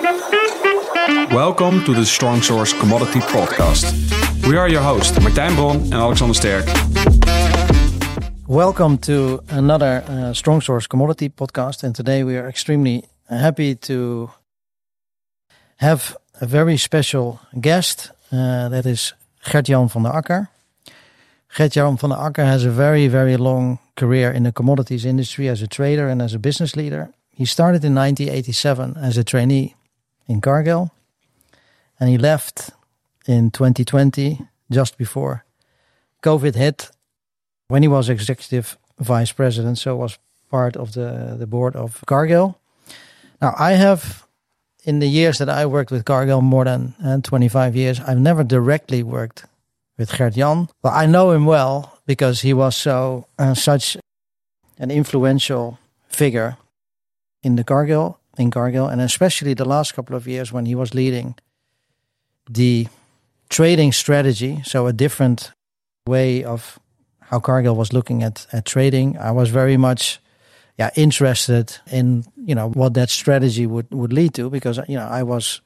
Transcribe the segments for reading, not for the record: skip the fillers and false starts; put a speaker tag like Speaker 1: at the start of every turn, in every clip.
Speaker 1: Welcome to the Strong Source Commodity Podcast. We are your hosts, Martijn Bron and Alexander Sterk.
Speaker 2: Welcome to another Strong Source Commodity Podcast. And today we are extremely happy to have a very special guest. That is Gert-Jan van der Akker. Gert-Jan van der Akker has a very, very long career in the commodities industry as a trader and as a business leader. He started in 1987 as a trainee in Cargill. And he left in 2020, just before COVID hit, when he was executive vice president, so was part of the board of Cargill. Now, I have, in the years that I worked with Cargill, more than 25 years, I've never directly worked with Gert-Jan. But I know him well because he was such an influential figure in Cargill, and especially the last couple of years when he was leading the trading strategy, so a different way of how Cargill was looking at trading. I was very much interested in what that strategy would lead to, because I was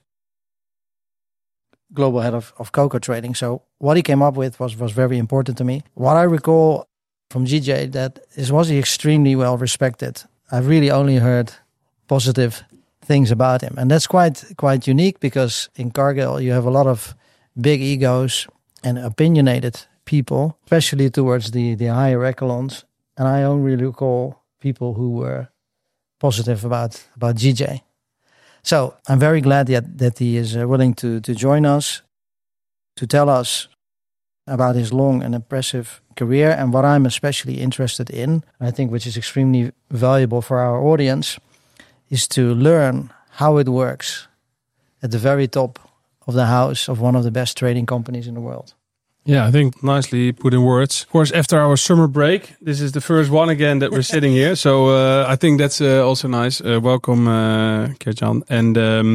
Speaker 2: global head of cocoa trading. So what he came up with was very important to me. What I recall from GJ was he extremely well respected. I've really only heard positive things about him, and that's quite unique, because in Cargill you have a lot of big egos and opinionated people, especially towards the higher echelons, and I only recall people who were positive about GJ. So I'm very glad that he is willing to join us, to tell us about his long and impressive career. And what I'm especially interested in, I think which is extremely valuable for our audience, is to learn how it works at the very top of the house of one of the best trading companies in the world.
Speaker 3: Yeah, I think nicely put in words. Of course, after our summer break, this is the first one again that we're sitting here. So I think that's also nice. Welcome, Gert-Jan. And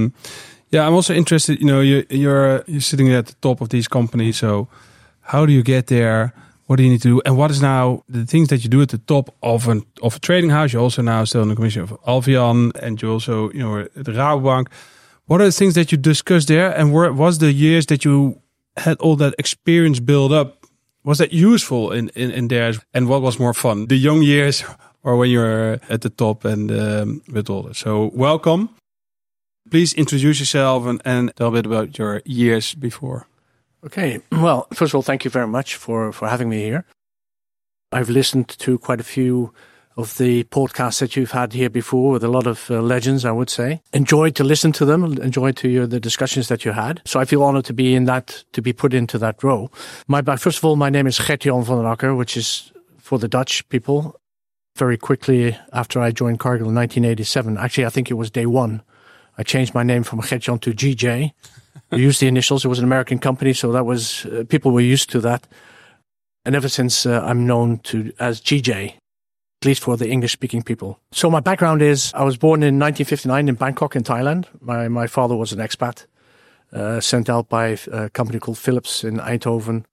Speaker 3: I'm also interested, you're sitting at the top of these companies. So how do you get there? What do you need to do? And what is now the things that you do at the top of a trading house? You're also now still in the commission of Alvian, and you also, at the Rabobank. What are the things that you discussed there? And what was the years that you had all that experience built up? Was that useful in there? And what was more fun? The young years or when you're at the top and with older? So welcome. Please introduce yourself and tell a bit about your years before.
Speaker 4: Okay, well, first of all, thank you very much for having me here. I've listened to quite a few of the podcasts that you've had here before with a lot of legends, I would say. Enjoyed to listen to them, enjoyed to hear the discussions that you had. So I feel honored to be put into that role. First of all, my name is Gert-Jan van der Akker, which is for the Dutch people. Very quickly after I joined Cargill in 1987, actually I think it was day one, I changed my name from Gert-Jan to GJ. We used the initials. It was an American company, so that was people were used to that. And ever since, I'm known as GJ, at least for the English-speaking people. So my background is, I was born in 1959 in Bangkok in Thailand. My father was an expat, sent out by a company called Philips in Eindhoven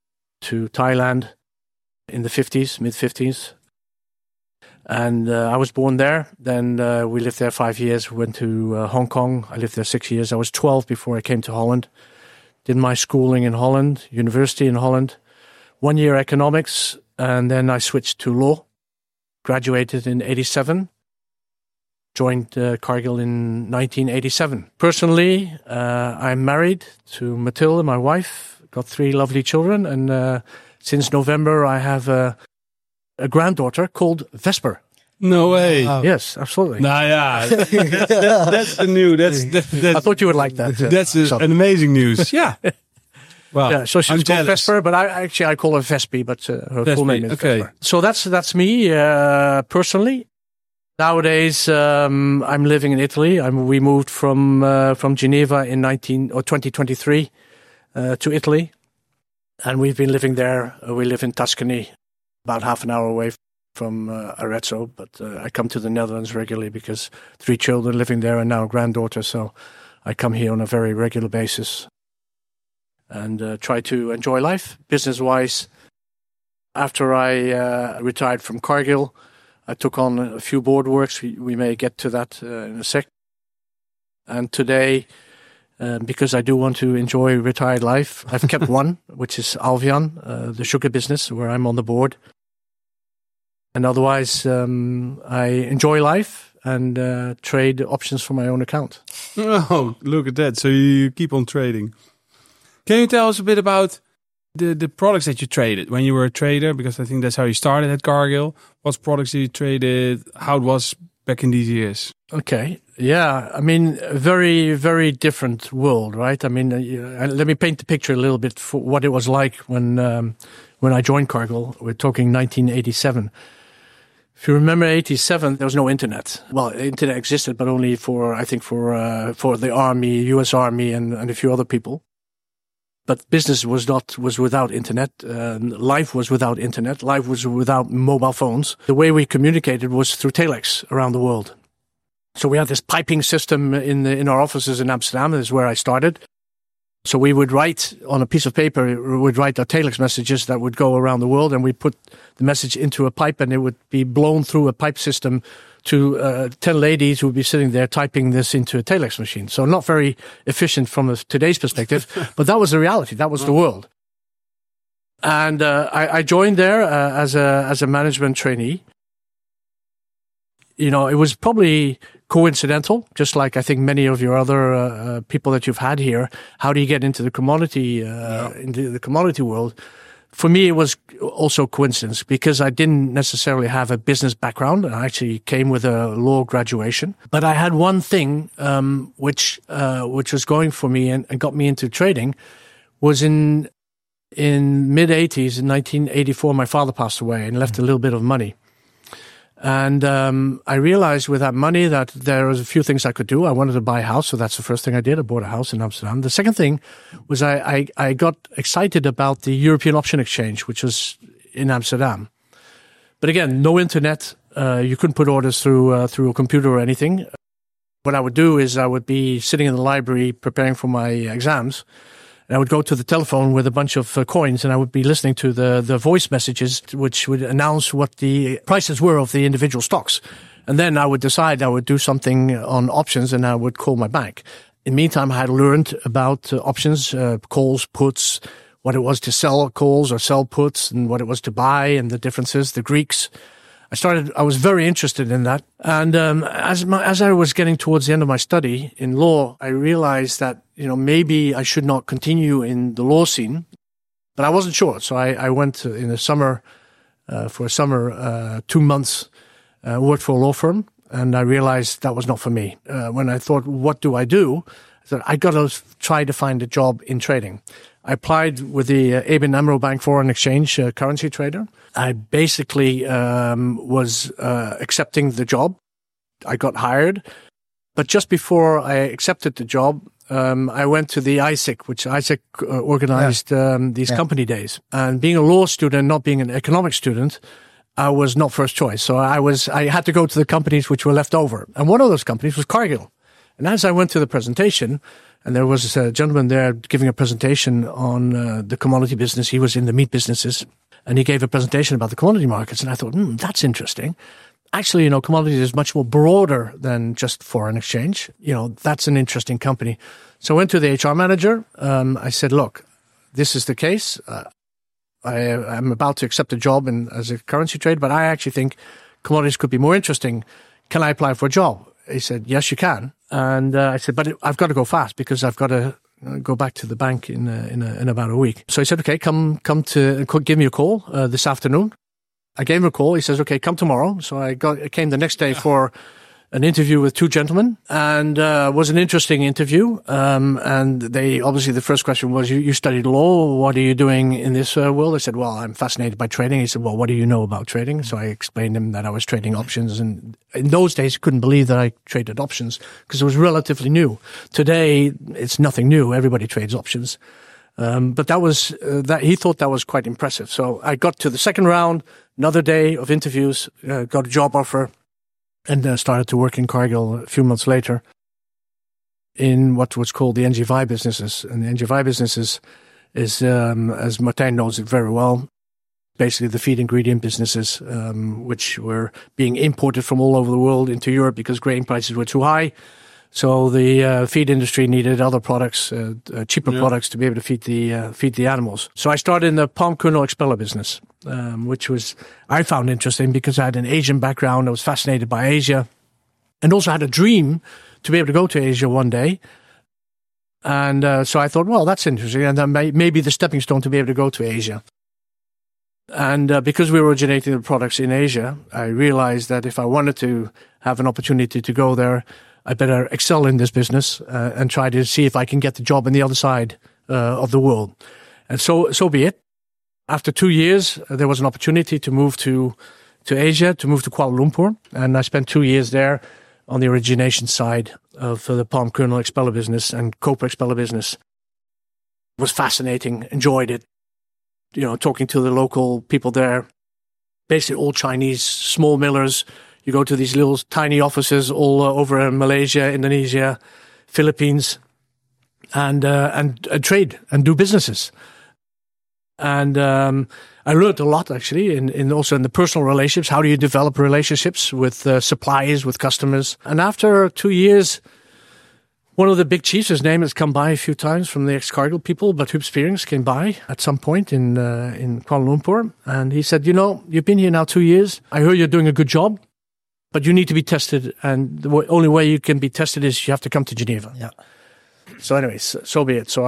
Speaker 4: to Thailand in the mid-50s. And I was born there. Then we lived there 5 years. Went to Hong Kong. I lived there 6 years. I was 12 before I came to Holland. Did my schooling in Holland, university in Holland. 1 year economics, and then I switched to law. Graduated in 87. Joined Cargill in 1987. Personally, I'm married to Mathilde, my wife. Got 3 lovely children. And since November, I have a granddaughter called Vesper.
Speaker 3: No way.
Speaker 4: Yes, absolutely.
Speaker 3: Nah, yeah. That's the new. That's
Speaker 4: I thought you would like that.
Speaker 3: That's an amazing news. Yeah. Well,
Speaker 4: yeah, so she's called Vesper, but I call her Vespi, but her full name is Vesper. So that's me personally. Nowadays, I'm living in Italy. We moved from Geneva in 2023 to Italy, and we've been living there. We live in Tuscany, about half an hour away from Arezzo, but I come to the Netherlands regularly because 3 children living there and now a granddaughter, so I come here on a very regular basis and try to enjoy life. Business-wise, after I retired from Cargill, I took on a few board works. We may get to that in a sec. And today, because I do want to enjoy retired life, I've kept one, which is Alvian, the sugar business, where I'm on the board. And otherwise, I enjoy life and trade options for my own account.
Speaker 3: Oh, look at that. So you keep on trading. Can you tell us a bit about the products that you traded when you were a trader? Because I think that's how you started at Cargill. What products did you traded? How it was back in these years?
Speaker 4: Okay. Yeah. I mean, a very, very different world, right? I mean, let me paint the picture a little bit for what it was like when I joined Cargill. We're talking 1987. If you remember 87, there was no internet. Well, internet existed, but only for the Army, US Army and a few other people. But business was without internet. Life was without internet. Life was without mobile phones. The way we communicated was through telex around the world. So we had this piping system in our offices in Amsterdam. This is where I started. So we would write on a piece of paper, we would write our telex messages that would go around the world, and we put the message into a pipe, and it would be blown through a pipe system to 10 ladies who would be sitting there typing this into a telex machine. So not very efficient from today's perspective, but that was the reality. That was the world. And I joined there as a management trainee. You know, it was probably coincidental, just like I think many of your other people that you've had here. How do you get into the commodity world? For me, it was also coincidence because I didn't necessarily have a business background. I actually came with a law graduation, but I had one thing which was going for me and got me into trading. Was in mid '80s, in 1984, my father passed away and left a little bit of money. And I realized with that money that there was a few things I could do. I wanted to buy a house, so that's the first thing I did. I bought a house in Amsterdam. The second thing was I got excited about the European Option Exchange, which was in Amsterdam. But again, no internet. You couldn't put orders through a computer or anything. What I would do is I would be sitting in the library preparing for my exams. And I would go to the telephone with a bunch of coins, and I would be listening to the voice messages, which would announce what the prices were of the individual stocks. And then I would decide I would do something on options, and I would call my bank. In the meantime, I had learned about options, calls, puts, what it was to sell calls or sell puts, and what it was to buy, and the differences, the Greeks. I was very interested in that. And as I was getting towards the end of my study in law, I realized that, maybe I should not continue in the law scene, but I wasn't sure. So I went in the summer, for a summer, 2 months, worked for a law firm, and I realized that was not for me. When I thought, what do? I thought, I got to try to find a job in trading. I applied with the ABN AMRO Bank Foreign Exchange currency trader. I basically was accepting the job. I got hired. But just before I accepted the job, I went to the ISIC, which ISIC organized these company days. And being a law student, not being an economics student, I was not first choice. So I had to go to the companies which were left over. And one of those companies was Cargill. And as I went to the presentation, and there was a gentleman there giving a presentation on the commodity business. He was in the meat businesses, and he gave a presentation about the commodity markets. And I thought, that's interesting. Actually, commodities is much more broader than just foreign exchange. That's an interesting company. So I went to the HR manager. I said, look, this is the case. I'm about to accept a job as a currency trader, but I actually think commodities could be more interesting. Can I apply for a job? He said, yes, you can. And I said, but I've got to go fast because I've got to go back to the bank in about a week. So he said, okay, come to give me a call this afternoon. I gave him a call. He says, okay, come tomorrow. So I came the next day for an interview with two gentlemen, and was an interesting interview. And they obviously the first question was, you studied law. What are you doing in this world? I said, well, I'm fascinated by trading. He said, well, what do you know about trading? So I explained to him that I was trading options, and in those days, he couldn't believe that I traded options because it was relatively new. Today, it's nothing new. Everybody trades options. But that was that he thought that was quite impressive. So I got to the second round, another day of interviews, got a job offer. And started to work in Cargill a few months later in what was called the NGV businesses. And the NGV businesses is, as Martijn knows it very well, basically the feed ingredient businesses, which were being imported from all over the world into Europe because grain prices were too high. So the feed industry needed other products, cheaper products to be able to feed the animals. So I started in the palm kernel expeller business, which I found interesting because I had an Asian background. I was fascinated by Asia, and also had a dream to be able to go to Asia one day. And so I thought, well, that's interesting, and that may be the stepping stone to be able to go to Asia. And because we were originating the products in Asia, I realized that if I wanted to have an opportunity to go there, I better excel in this business and try to see if I can get the job on the other side of the world. And so be it. After 2 years, there was an opportunity to move to Asia, to move to Kuala Lumpur. And I spent 2 years there on the origination side of the palm kernel expeller business and copra expeller business. It was fascinating, enjoyed it. You know, talking to the local people there, basically all Chinese, small millers. You go to these little tiny offices all over in Malaysia, Indonesia, Philippines, and trade and do businesses. And I learned a lot actually, in also in the personal relationships. How do you develop relationships with suppliers, with customers? And after 2 years, one of the big chiefs, his name has come by a few times from the ex-Cargill people, but Huub Spierings came by at some point in Kuala Lumpur, and he said, you've been here now 2 years. I heard you're doing a good job, but you need to be tested, and the only way you can be tested is you have to come to Geneva.
Speaker 2: Yeah.
Speaker 4: So anyways, so be it. So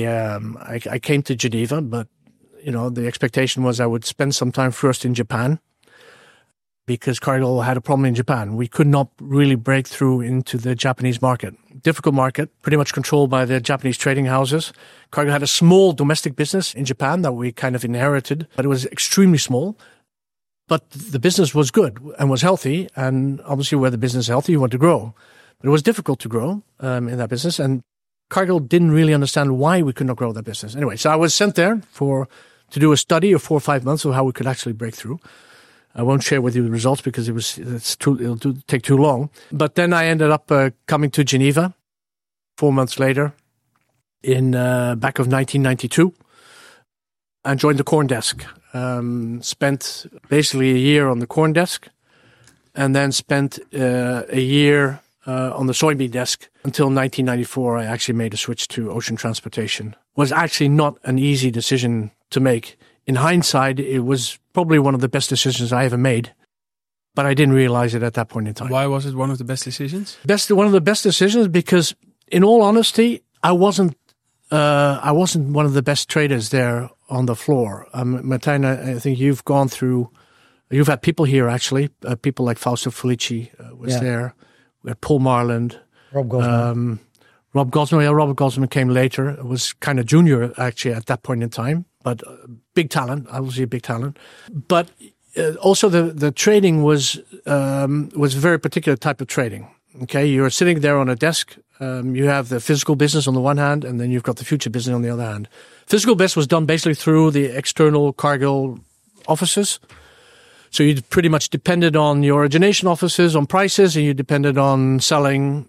Speaker 4: I came to Geneva, but the expectation was I would spend some time first in Japan, because Cargill had a problem in Japan. We could not really break through into the Japanese market. Difficult market, pretty much controlled by the Japanese trading houses. Cargill had a small domestic business in Japan that we kind of inherited, but it was extremely small. But the business was good and was healthy, and obviously where the business is healthy, you want to grow. But it was difficult to grow in that business, and Cargill didn't really understand why we could not grow that business. Anyway, so I was sent there to do a study of 4 or 5 months of how we could actually break through. I won't share with you the results because it'll take too long. But then I ended up coming to Geneva 4 months later in back of 1992 and joined the corn desk. Spent basically a year on the corn desk and then spent a year on the soybean desk until 1994. I actually made a switch to ocean transportation. It was actually not an easy decision to make. In hindsight, it was probably one of the best decisions I ever made, but I didn't realize it at that point in time.
Speaker 3: Why was it one of the best decisions?
Speaker 4: One of the best decisions because, in all honesty, I wasn't one of the best traders there on the floor. Martijn, I think you've had people here actually, people like Fausto Felici was there. We had Paul Marland.
Speaker 2: Rob Gosman.
Speaker 4: Rob Gosman came later. It was kind of junior actually at that point in time, but big talent, obviously a big talent. But also the trading was a very particular type of trading. Okay, you're sitting there on a desk. You have the physical business on the one hand, and then you've got the future business on the other hand. Physical business was done basically through the external Cargill offices. So you pretty much depended on your origination offices, on prices, and you depended on selling,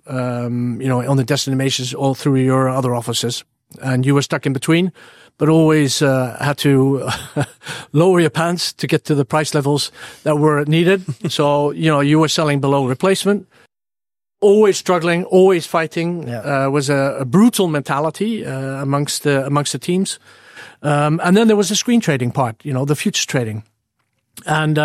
Speaker 4: on the destinations all through your other offices. And you were stuck in between, but always had to lower your pants to get to the price levels that were needed. So, you were selling below replacement. Always struggling, always fighting. Was a brutal mentality amongst the teams. And then there was the screen trading part, the futures trading. And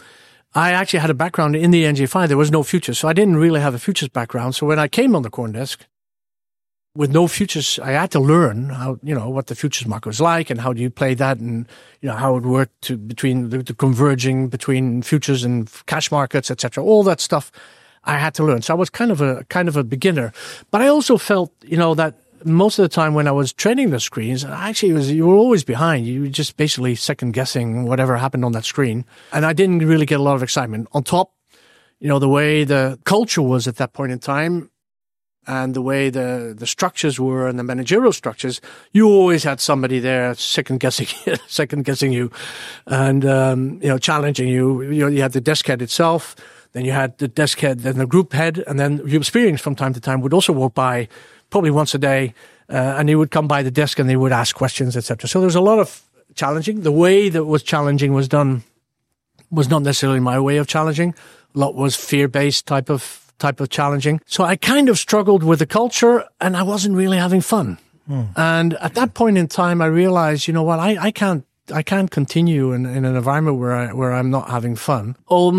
Speaker 4: I actually had a background in the NG5. There was no futures, so I didn't really have a futures background. So when I came on the corn desk with no futures, I had to learn how what the futures market was like and how do you play that, and how it worked between the converging between futures and cash markets, etc. All that stuff I had to learn. So I was kind of a beginner, but I also felt that most of the time when I was trading the screens, you were always behind. You were just basically second guessing whatever happened on that screen. And I didn't really get a lot of excitement. On top, the way the culture was at that point in time and the way the structures were and the managerial structures, you always had somebody there second guessing you and, challenging you. You had the desk head itself, then you had the desk head, then the group head, and then Huub Spierings from time to time would also walk by, probably once a day, and he would come by the desk and they would ask questions, etc. So there's a lot of challenging. The way that was challenging was not necessarily my way of challenging. A lot was fear-based type of type of challenging. So I kind of struggled with the culture, and I wasn't really having fun. And at that point in time, I realized, you know what, I can't continue in an environment where I'm not having fun.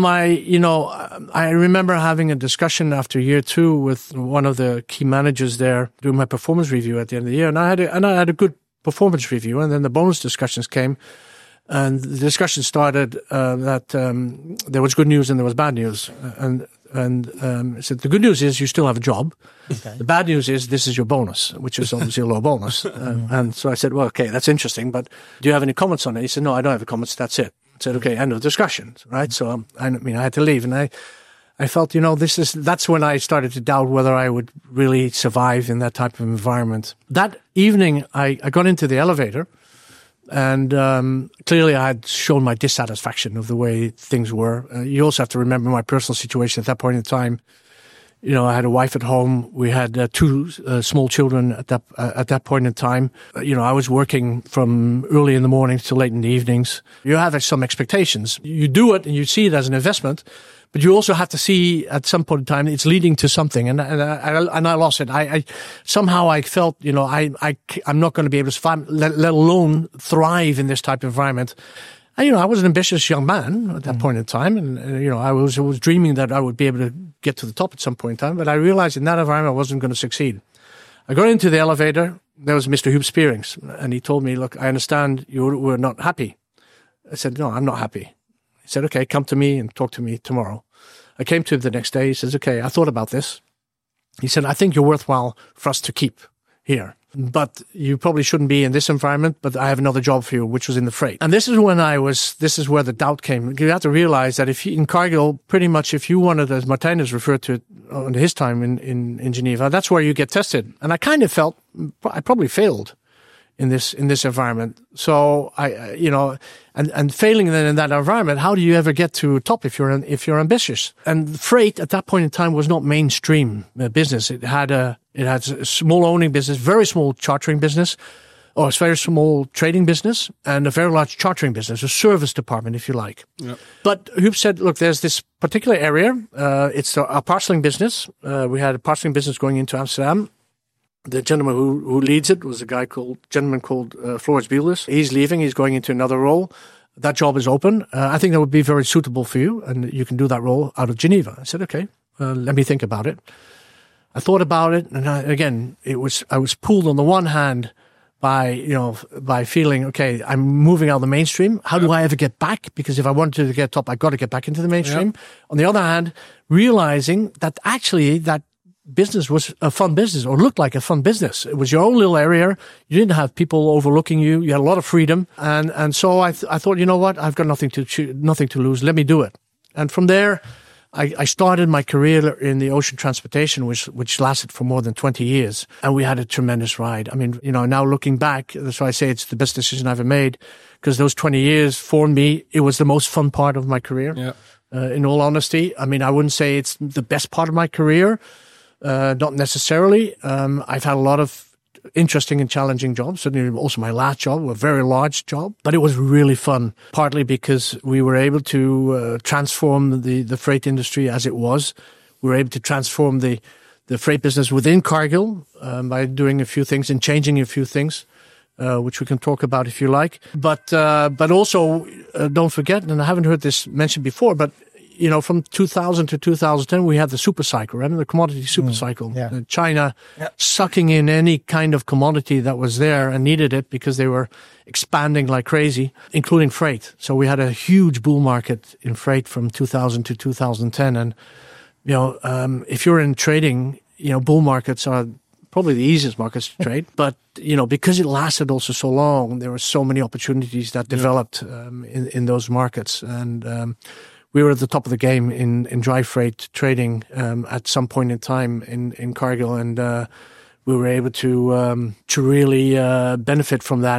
Speaker 4: I remember having a discussion after year 2 with one of the key managers there doing my performance review at the end of the year, and I had a good performance review, and then the bonus discussions came, and the discussion started that there was good news and there was bad news, and said the good news is you still have a job. Okay. The bad news is this is your bonus, which is obviously a low bonus. And so I said, well, okay, that's interesting, but do you have any comments on it? He said, no, I don't have any comments. That's it. I said, okay, end of discussion, right? So I had to leave, and I felt, that's when I started to doubt whether I would really survive in that type of environment. That evening, I got into the elevator, and clearly I had shown my dissatisfaction of the way things were. You also have to remember my personal situation at that point in time. I had a wife at home. We had 2 small children at that point in time. I was working from early in the morning till late in the evenings. You have some expectations. You do it and you see it as an investment, but you also have to see at some point in time it's leading to something. And I lost it. I somehow felt, I'm not going to be able to survive, let alone thrive in this type of environment. And, I was an ambitious young man at that point in time. And, I was dreaming that I would be able to get to the top at some point in time. But I realized in that environment I wasn't going to succeed. I got into the elevator. There was Mr. Huub Spearings. And he told me, look, I understand you were not happy. I said, no, I'm not happy. He said, okay, come to me and talk to me tomorrow. I came to him the next day. He says, okay, I thought about this. He said, I think you're worthwhile for us to keep here. But you probably shouldn't be in this environment, but I have another job for you, which was in the freight. And this is where the doubt came. You have to realize that in Cargill, pretty much if you wanted, as Martijn has referred to it on his time in Geneva, that's where you get tested. And I kind of felt I probably failed in this environment. So and failing then in that environment, how do you ever get to top if you're ambitious? And freight at that point in time was not mainstream business. It had a small owning business, very small chartering business, or a very small trading business, and a very large chartering business, a service department, if you like. Yep. But Huub said, look, there's this particular area. It's our parceling business. We had a parceling business going into Amsterdam. The gentleman who leads it was a gentleman called Floris Bieldes. He's leaving. He's going into another role. That job is open. I think that would be very suitable for you, and you can do that role out of Geneva. I said, okay, let me think about it. I thought about it, and I was pulled on the one hand by feeling, okay, I'm moving out of the mainstream. How do I ever get back? Because if I wanted to get top, I got to get back into the mainstream. Yep. On the other hand, realizing that actually that business was a fun business, or looked like a fun business. It was your own little area. You didn't have people overlooking you. You had a lot of freedom. And so I thought, you know what? I've got nothing to lose. Let me do it. And from there, I started my career in the ocean transportation, which lasted for more than 20 years. And we had a tremendous ride. I mean, now looking back, that's why I say it's the best decision I've ever made, because those 20 years for me, it was the most fun part of my career. Yeah. In all honesty, I mean, I wouldn't say it's the best part of my career. Not necessarily. I've had a lot of interesting and challenging jobs. Certainly also my last job, a very large job, but it was really fun, partly because we were able to transform the freight industry as it was. We were able to transform the freight business within Cargill by doing a few things and changing a few things, which we can talk about if you like. But also, don't forget, and I haven't heard this mentioned before, but from 2000 to 2010, we had the super cycle, right? The commodity super cycle. Yeah. China sucking in any kind of commodity that was there and needed it because they were expanding like crazy, including freight. So we had a huge bull market in freight from 2000 to 2010. And, if you're in trading, bull markets are probably the easiest markets to trade. But, because it lasted also so long, there were so many opportunities that developed in those markets. And, we were at the top of the game in dry freight trading at some point in time in Cargill, and we were able to really benefit from that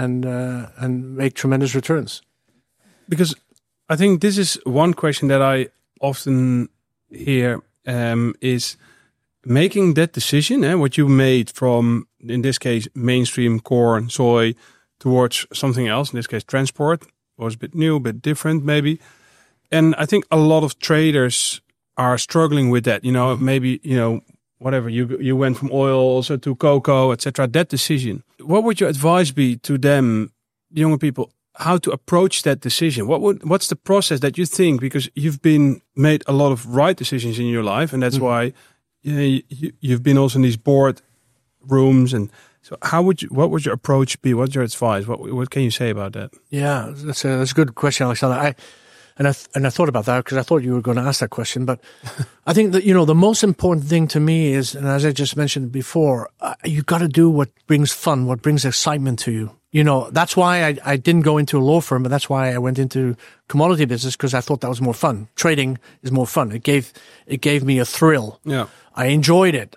Speaker 4: and make tremendous returns.
Speaker 3: Because I think this is one question that I often hear is making that decision, what you made from, in this case, mainstream corn, soy, towards something else, in this case, transport, was a bit new, a bit different maybe. And I think a lot of traders are struggling with that. Maybe whatever you went from oil also to cocoa, etc. That decision. What would your advice be to them, younger people, how to approach that decision? What's the process that you think, because you've made a lot of right decisions in your life, and that's why you've been also in these board rooms, and so what would your approach be? What's your advice? What can you say about that?
Speaker 4: Yeah, that's a good question, Alexander. I thought about that because I thought you were going to ask that question. But I think that, the most important thing to me is, and as I just mentioned before, you got to do what brings fun, what brings excitement to you. That's why I didn't go into a law firm, but that's why I went into commodity business, because I thought that was more fun. Trading is more fun. It gave me a thrill.
Speaker 3: Yeah.
Speaker 4: I enjoyed it.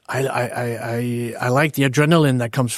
Speaker 4: I like the adrenaline that comes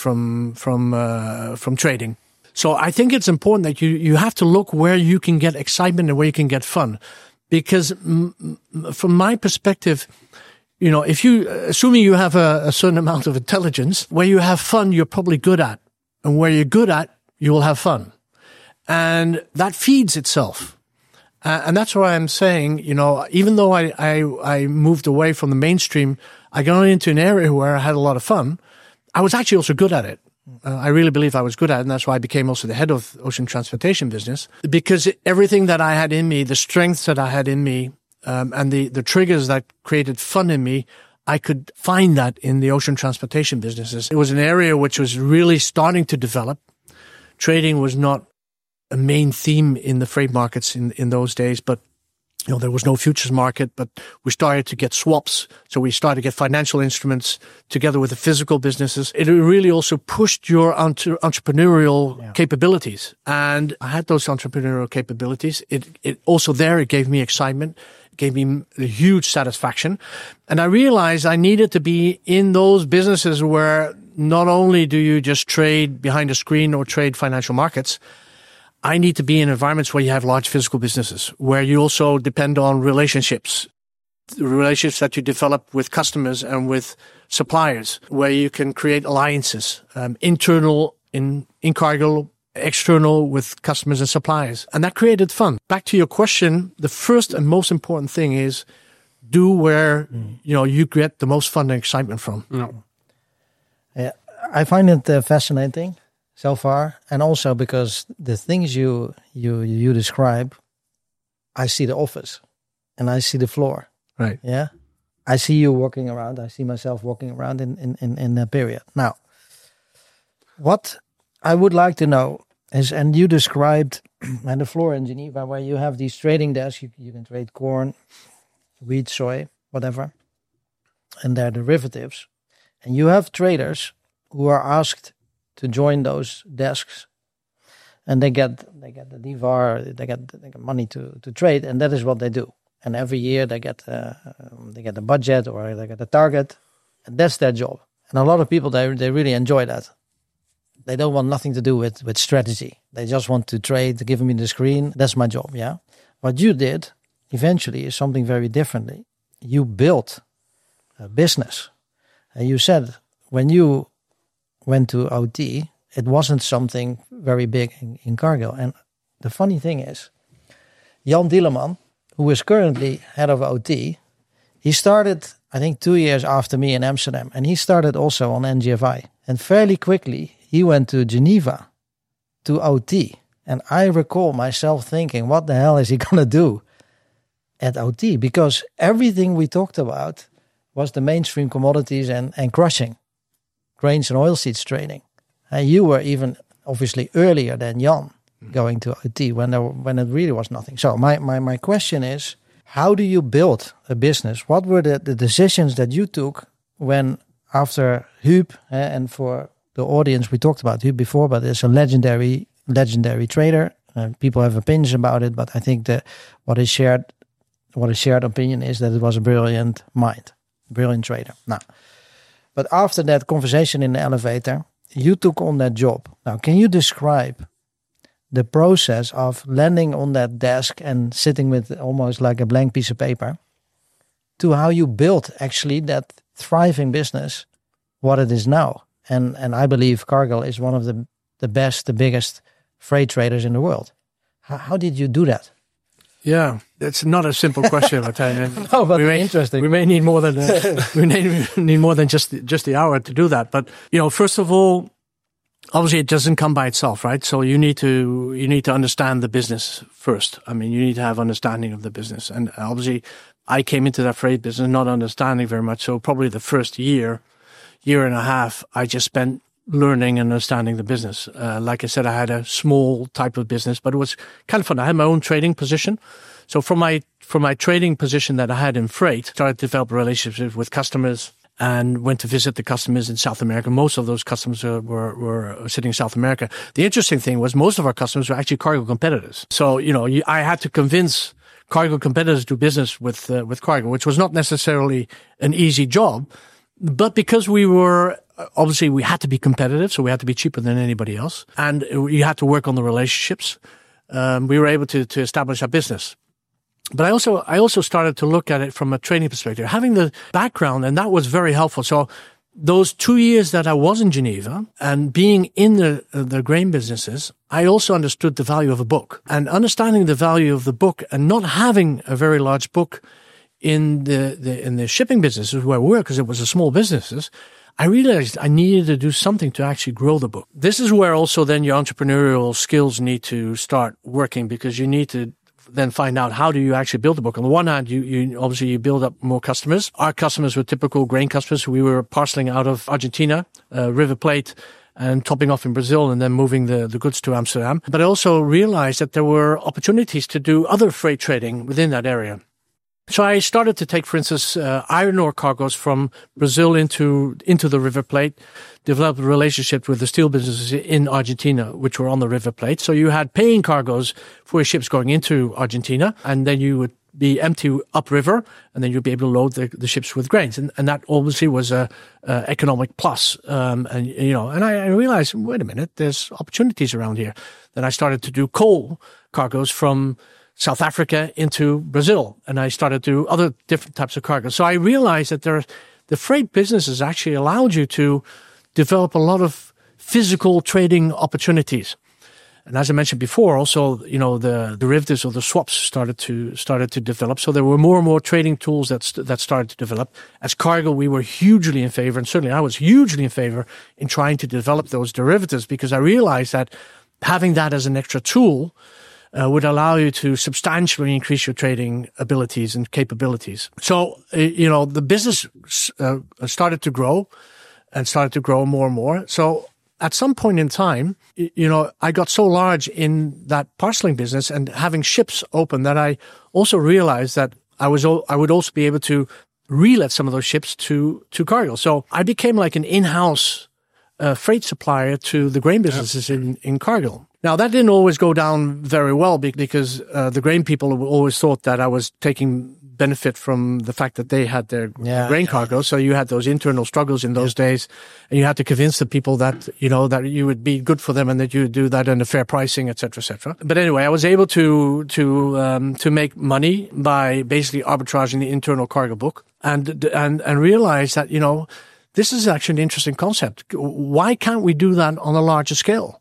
Speaker 4: from trading. So I think it's important that you have to look where you can get excitement and where you can get fun, because from my perspective, if assuming you have a certain amount of intelligence, where you have fun, you're probably good at, and where you're good at, you will have fun, and that feeds itself. And that's why I'm saying, even though I moved away from the mainstream, I got into an area where I had a lot of fun. I was actually also good at it. I really believe I was good at it, and that's why I became also the head of ocean transportation business, because everything that I had in me, the strengths that I had in me, and the triggers that created fun in me, I could find that in the ocean transportation businesses. It was an area which was really starting to develop. Trading was not a main theme in the freight markets in those days, but there was no futures market, but we started to get swaps. So we started to get financial instruments together with the physical businesses. It really also pushed your entrepreneurial capabilities. And I had those entrepreneurial capabilities. It also it gave me excitement. It gave me a huge satisfaction. And I realized I needed to be in those businesses where not only do you just trade behind a screen or trade financial markets, I need to be in environments where you have large physical businesses, where you also depend on relationships, the relationships that you develop with customers and with suppliers, where you can create alliances, internal in Cargill, external with customers and suppliers. And that created fun. Back to your question, the first and most important thing is do where you get the most fun and excitement from.
Speaker 3: No.
Speaker 2: Yeah, I find it fascinating so far, and also because the things you describe, I see the office and I see the floor.
Speaker 4: Right.
Speaker 2: Yeah. I see you walking around. I see myself walking around in that period. Now, what I would like to know is, and you described and the floor in Geneva where you have these trading desks, you can trade corn, wheat, soy, whatever, and they're derivatives. And you have traders who are asked to join those desks, and they get the DVAR, they get money to trade, and that is what they do. And every year they get a budget or they get a target, and that's their job. And a lot of people they really enjoy that. They don't want nothing to do with strategy. They just want to trade, give me the screen. That's my job. Yeah. What you did eventually is something very differently. You built a business, and you said when you went to OT, it wasn't something very big in Cargill. And the funny thing is, Jan Dieleman, who is currently head of OT, he started, I think, 2 years after me in Amsterdam. And he started also on NGFI. And fairly quickly, he went to Geneva to OT. And I recall myself thinking, what the hell is he going to do at OT? Because everything we talked about was the mainstream commodities and crushing. Grains and oilseeds trading. And you were even obviously earlier than Jan going to OT when it really was nothing. So my question is, how do you build a business? What were the decisions that you took when after Huub, and for the audience we talked about Huub before, but it's a legendary trader. People have opinions about it, but I think that what is shared opinion is that it was a brilliant mind, brilliant trader. Now, but after that conversation in the elevator, you took on that job. Now, can you describe the process of landing on that desk and sitting with almost like a blank piece of paper to how you built actually that thriving business, what it is now? And I believe Cargill is one of the best, the biggest freight traders in the world. How did you do that?
Speaker 4: Yeah, it's not a simple question, I tell you.
Speaker 2: No, but interesting.
Speaker 4: We may need more than need more than just the hour to do that. But first of all, obviously it doesn't come by itself, right? So you need to understand the business first. I mean, you need to have understanding of the business, and obviously I came into that freight business not understanding very much. So probably the first year and a half, I just spent learning and understanding the business. Like I said, I had a small type of business, but it was kind of fun. I had my own trading position. So from my trading position that I had in freight, started to develop relationships with customers and went to visit the customers in South America. Most of those customers were sitting in South America. The interesting thing was most of our customers were actually cargo competitors. So, I had to convince cargo competitors to do business with cargo, which was not necessarily an easy job, but because we had to be competitive, so we had to be cheaper than anybody else, and you had to work on the relationships. We were able to establish our business. But I also started to look at it from a training perspective, having the background, and that was very helpful. So those 2 years that I was in Geneva and being in the grain businesses, I also understood the value of a book, and understanding the value of the book and not having a very large book in the shipping businesses where we were, because it was a small businesses, I realized I needed to do something to actually grow the book. This is where also then your entrepreneurial skills need to start working, because you need to then find out how do you actually build a book. On the one hand, you obviously build up more customers. Our customers were typical grain customers. We were parceling out of Argentina, River Plate, and topping off in Brazil, and then moving the goods to Amsterdam. But I also realized that there were opportunities to do other freight trading within that area. So I started to take, for instance, iron ore cargoes from Brazil into the River Plate, developed a relationship with the steel businesses in Argentina, which were on the River Plate. So you had paying cargoes for ships going into Argentina, and then you would be empty upriver, and then you'd be able to load the ships with grains. And that obviously was a economic plus. And I realized, wait a minute, there's opportunities around here. Then I started to do coal cargoes from South Africa into Brazil, and I started to do other different types of cargo. So I realized that the freight businesses actually allowed you to develop a lot of physical trading opportunities. And as I mentioned before, also, the derivatives or the swaps started to develop. So there were more and more trading tools that started to develop. As cargo, we were hugely in favor, and certainly I was hugely in favor in trying to develop those derivatives, because I realized that having that as an extra tool would allow you to substantially increase your trading abilities and capabilities. So, the business started to grow more and more. So at some point in time, I got so large in that parceling business and having ships open that I also realized that I would also be able to relet some of those ships to cargo. So I became like an in-house freight supplier to the grain businesses in Cargill. Now, that didn't always go down very well, because the grain people always thought that I was taking benefit from the fact that they had their grain cargo. So you had those internal struggles in those days, and you had to convince the people that, that you would be good for them and that you would do that in a fair pricing, et cetera, et cetera. But anyway, I was able to make money by basically arbitraging the internal cargo book and realize that, this is actually an interesting concept. Why can't we do that on a larger scale?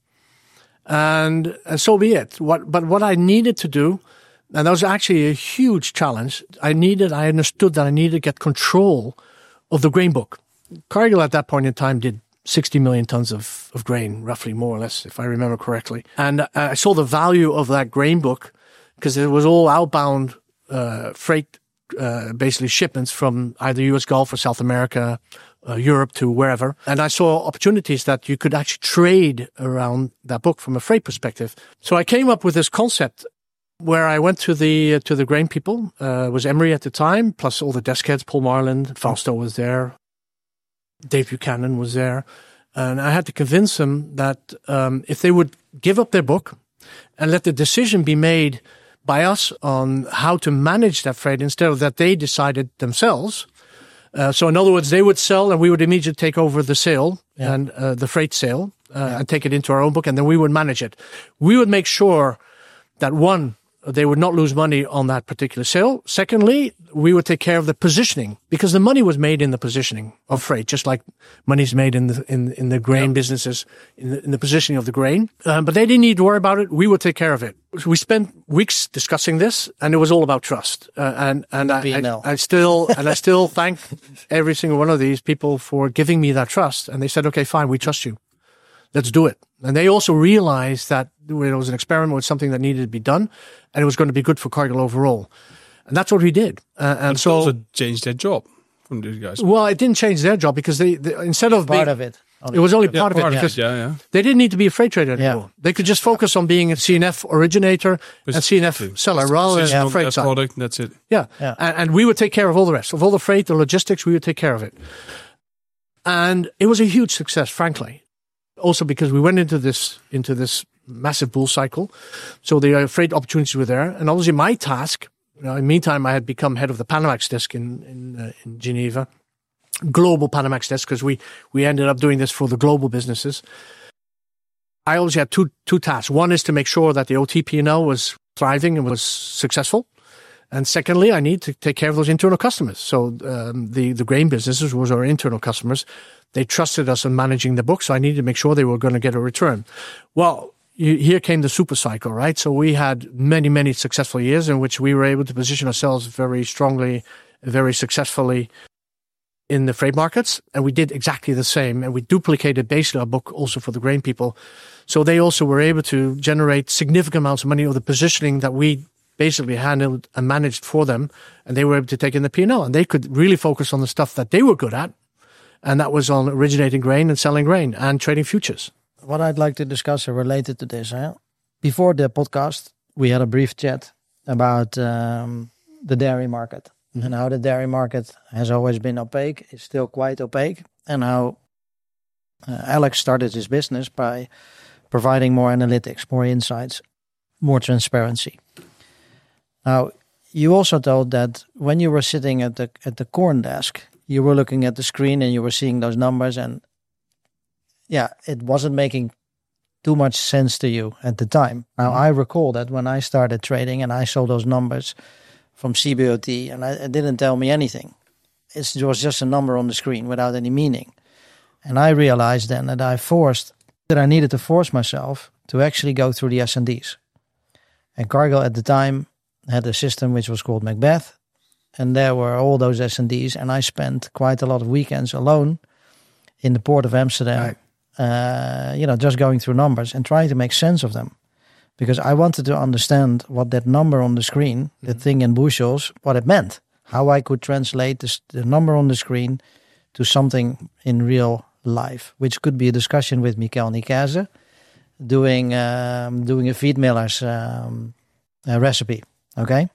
Speaker 4: And so be it. But what I needed to do, and that was actually a huge challenge, I understood that I needed to get control of the grain book. Cargill at that point in time did 60 million tons of grain, roughly, more or less, if I remember correctly. And I saw the value of that grain book, because it was all outbound freight, basically shipments from either US Gulf or South America, Europe to wherever. And I saw opportunities that you could actually trade around that book from a freight perspective. So I came up with this concept where I went to the grain people. It was Emery at the time, plus all the desk heads. Paul Marland, Fausto was there, Dave Buchanan was there. And I had to convince them that if they would give up their book and let the decision be made by us on how to manage that freight instead of that they decided themselves. So in other words, they would sell and we would immediately take over the sale and the freight sale and take it into our own book, and then we would manage it. We would make sure that one, they would not lose money on that particular sale. Secondly, we would take care of the positioning, because the money was made in the positioning of freight, just like money's made in the grain businesses, in the positioning of the grain. But they didn't need to worry about it. We would take care of it. So we spent weeks discussing this, and it was all about trust. And I still thank every single one of these people for giving me that trust. And they said, okay, fine, we trust you. Let's do it. And they also realized that it was an experiment with something that needed to be done, and it was going to be good for Cargill overall. And that's what we did. And so
Speaker 3: also changed their job from these guys.
Speaker 4: Well, it didn't change their job, because they instead of
Speaker 2: part of it.
Speaker 4: It was only part of it, because they didn't need to be a freight trader anymore. They could just focus on being a CNF originator and CNF seller rather than freight side.
Speaker 3: Product, that's it.
Speaker 4: Yeah. And we would take care of all the rest. Of all the freight, the logistics, we would take care of it. And it was a huge success, frankly. Also because we went into this massive bull cycle. So the freight opportunities were there. And obviously my task, in the meantime, I had become head of the Panamax desk in Geneva. Global Panamax desk, because we ended up doing this for the global businesses. I always had two tasks. One is to make sure that the OT P&L was thriving and was successful. And secondly, I need to take care of those internal customers. So the grain businesses was our internal customers. They trusted us in managing the book, so I needed to make sure they were going to get a return. Well, here came the super cycle, right? So we had many, many successful years in which we were able to position ourselves very strongly, very successfully in the freight markets. And we did exactly the same. And we duplicated basically our book also for the grain people. So they also were able to generate significant amounts of money of the positioning that we basically handled and managed for them. And they were able to take in the P&L. And they could really focus on the stuff that they were good at. And that was on originating grain and selling grain and trading futures.
Speaker 2: What I'd like to discuss related to this. Before the podcast, we had a brief chat about the dairy market. Mm-hmm. And how the dairy market has always been opaque, is still quite opaque. And how Alex started his business by providing more analytics, more insights, more transparency. Now, you also told that when you were sitting at the corn desk, you were looking at the screen and you were seeing those numbers, and it wasn't making too much sense to you at the time. Now, I recall that when I started trading and I saw those numbers from CBOT, and it didn't tell me anything. It was just a number on the screen without any meaning. And I realized then that I needed to force myself to actually go through the S&Ds. And Cargill at the time had a system which was called Macbeth. And there were all those S&Ds, and I spent quite a lot of weekends alone in the port of Amsterdam, just going through numbers and trying to make sense of them. Because I wanted to understand what that number on the screen, the thing in bushels, what it meant. How I could translate the number on the screen to something in real life, which could be a discussion with Michael Nikase, doing a feed miller's recipe, okay?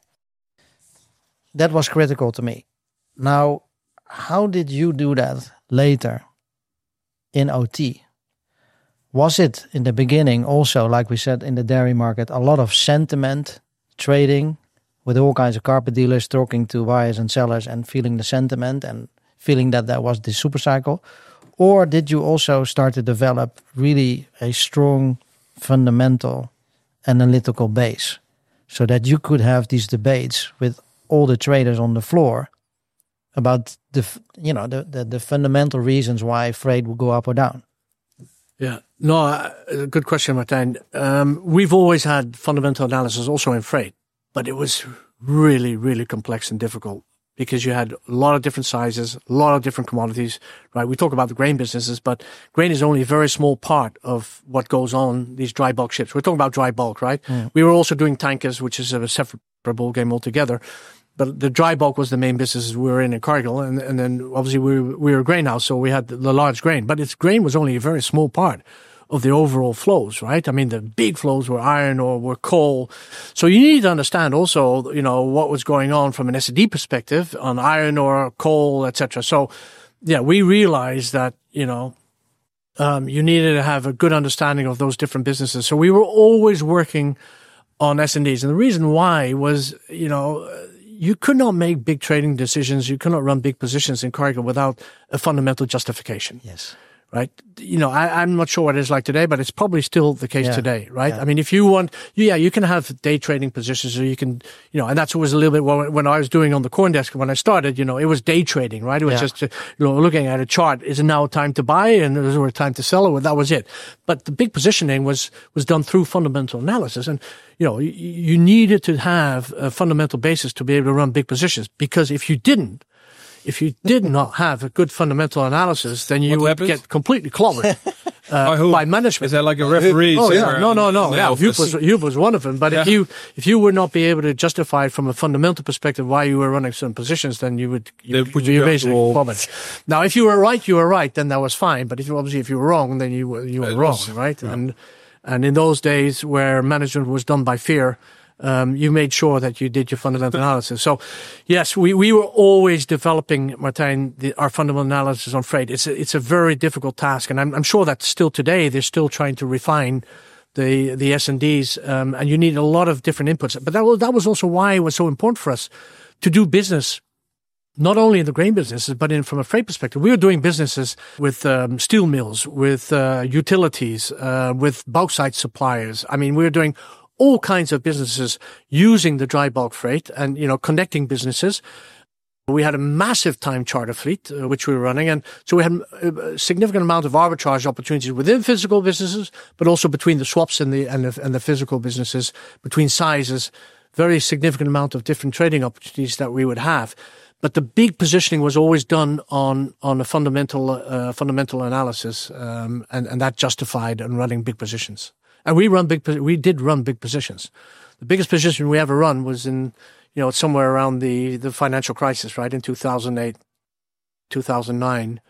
Speaker 2: That was critical to me. Now, how did you do that later in OT? Was it in the beginning also, like we said, in the dairy market, a lot of sentiment trading with all kinds of carpet dealers talking to buyers and sellers and feeling the sentiment and feeling that was the super cycle? Or did you also start to develop really a strong fundamental analytical base so that you could have these debates with all the traders on the floor about the fundamental reasons why freight will go up or down?
Speaker 4: Yeah, no, good question, Martijn. We've always had fundamental analysis also in freight, but it was really, really complex and difficult because you had a lot of different sizes, a lot of different commodities, right? We talk about the grain businesses, but grain is only a very small part of what goes on these dry bulk ships. We're talking about dry bulk, right? Mm. We were also doing tankers, which is a separate ball game altogether. But the dry bulk was the main business we were in Cargill. And then obviously we were a grain house, so we had the large grain. But grain was only a very small part of the overall flows, right? I mean, the big flows were iron ore, were coal. So you need to understand also, what was going on from an S&D perspective on iron ore, coal, etc. So, we realized that, you needed to have a good understanding of those different businesses. So we were always working on S&Ds. And the reason why was, you could not make big trading decisions. You could not run big positions in Cargill without a fundamental justification.
Speaker 2: Yes.
Speaker 4: right? I'm not sure what it is like today, but it's probably still the case today, right?
Speaker 2: Yeah.
Speaker 4: I mean, if you want, you can have day trading positions, or you can, and that's always a little bit when I was doing on the CoinDesk when I started, it was day trading, right? It was just, looking at a chart. Is it now time to buy and is it time to sell? Or that was it. But the big positioning was done through fundamental analysis. And, you needed to have a fundamental basis to be able to run big positions, because if you did not have a good fundamental analysis, then you would get completely clobbered by management.
Speaker 3: Is that like a referee?
Speaker 4: No. Yeah, Huub was one of them. But if you would not be able to justify from a fundamental perspective why you were running certain positions, then you would be basically clobbered. Now, if you were right, you were right. Then that was fine. But if you were wrong, then you were wrong, right? Yeah. And in those days where management was done by fear, you made sure that you did your fundamental analysis. So, yes, we were always developing, Martijn, our fundamental analysis on freight. It's a very difficult task, and I'm sure that still today they're still trying to refine the S&Ds, and you need a lot of different inputs. But that was also why it was so important for us to do business, not only in the grain businesses, but from a freight perspective. We were doing businesses with steel mills, with utilities, with bauxite suppliers. I mean, we were doing all kinds of businesses using the dry bulk freight and, connecting businesses. We had a massive time charter fleet, which we were running. And so we had a significant amount of arbitrage opportunities within physical businesses, but also between the swaps and the physical businesses, between sizes, very significant amount of different trading opportunities that we would have. But the big positioning was always done on a fundamental analysis, and that justified in running big positions. And we did run big positions. The biggest position we ever run was in, somewhere around the financial crisis, right? In 2008, 2009,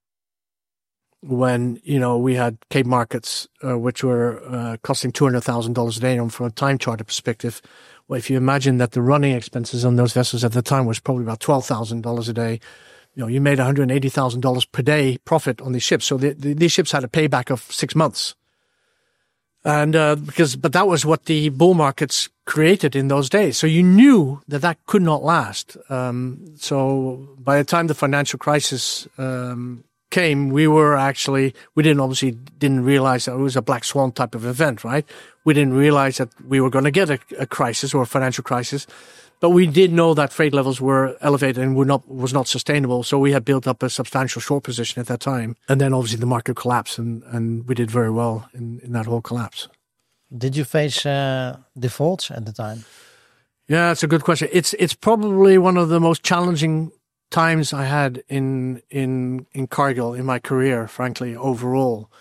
Speaker 4: when, we had Cape markets, which were costing $200,000 a day from a time charter perspective. Well, if you imagine that the running expenses on those vessels at the time was probably about $12,000 a day, you made $180,000 per day profit on these ships. So these ships had a payback of 6 months. And, but that was what the bull markets created in those days. So you knew that could not last. So by the time the financial crisis, came, we didn't realize that it was a black swan type of event, right? We didn't realize that we were going to get a crisis or a financial crisis, but we did know that freight levels were elevated and was not sustainable. So we had built up a substantial short position at that time. And then obviously the market collapsed and we did very well in that whole collapse.
Speaker 2: Did you face defaults at the time?
Speaker 4: Yeah, that's a good question. It's probably one of the most challenging times I had in Cargill in my career, frankly, overall.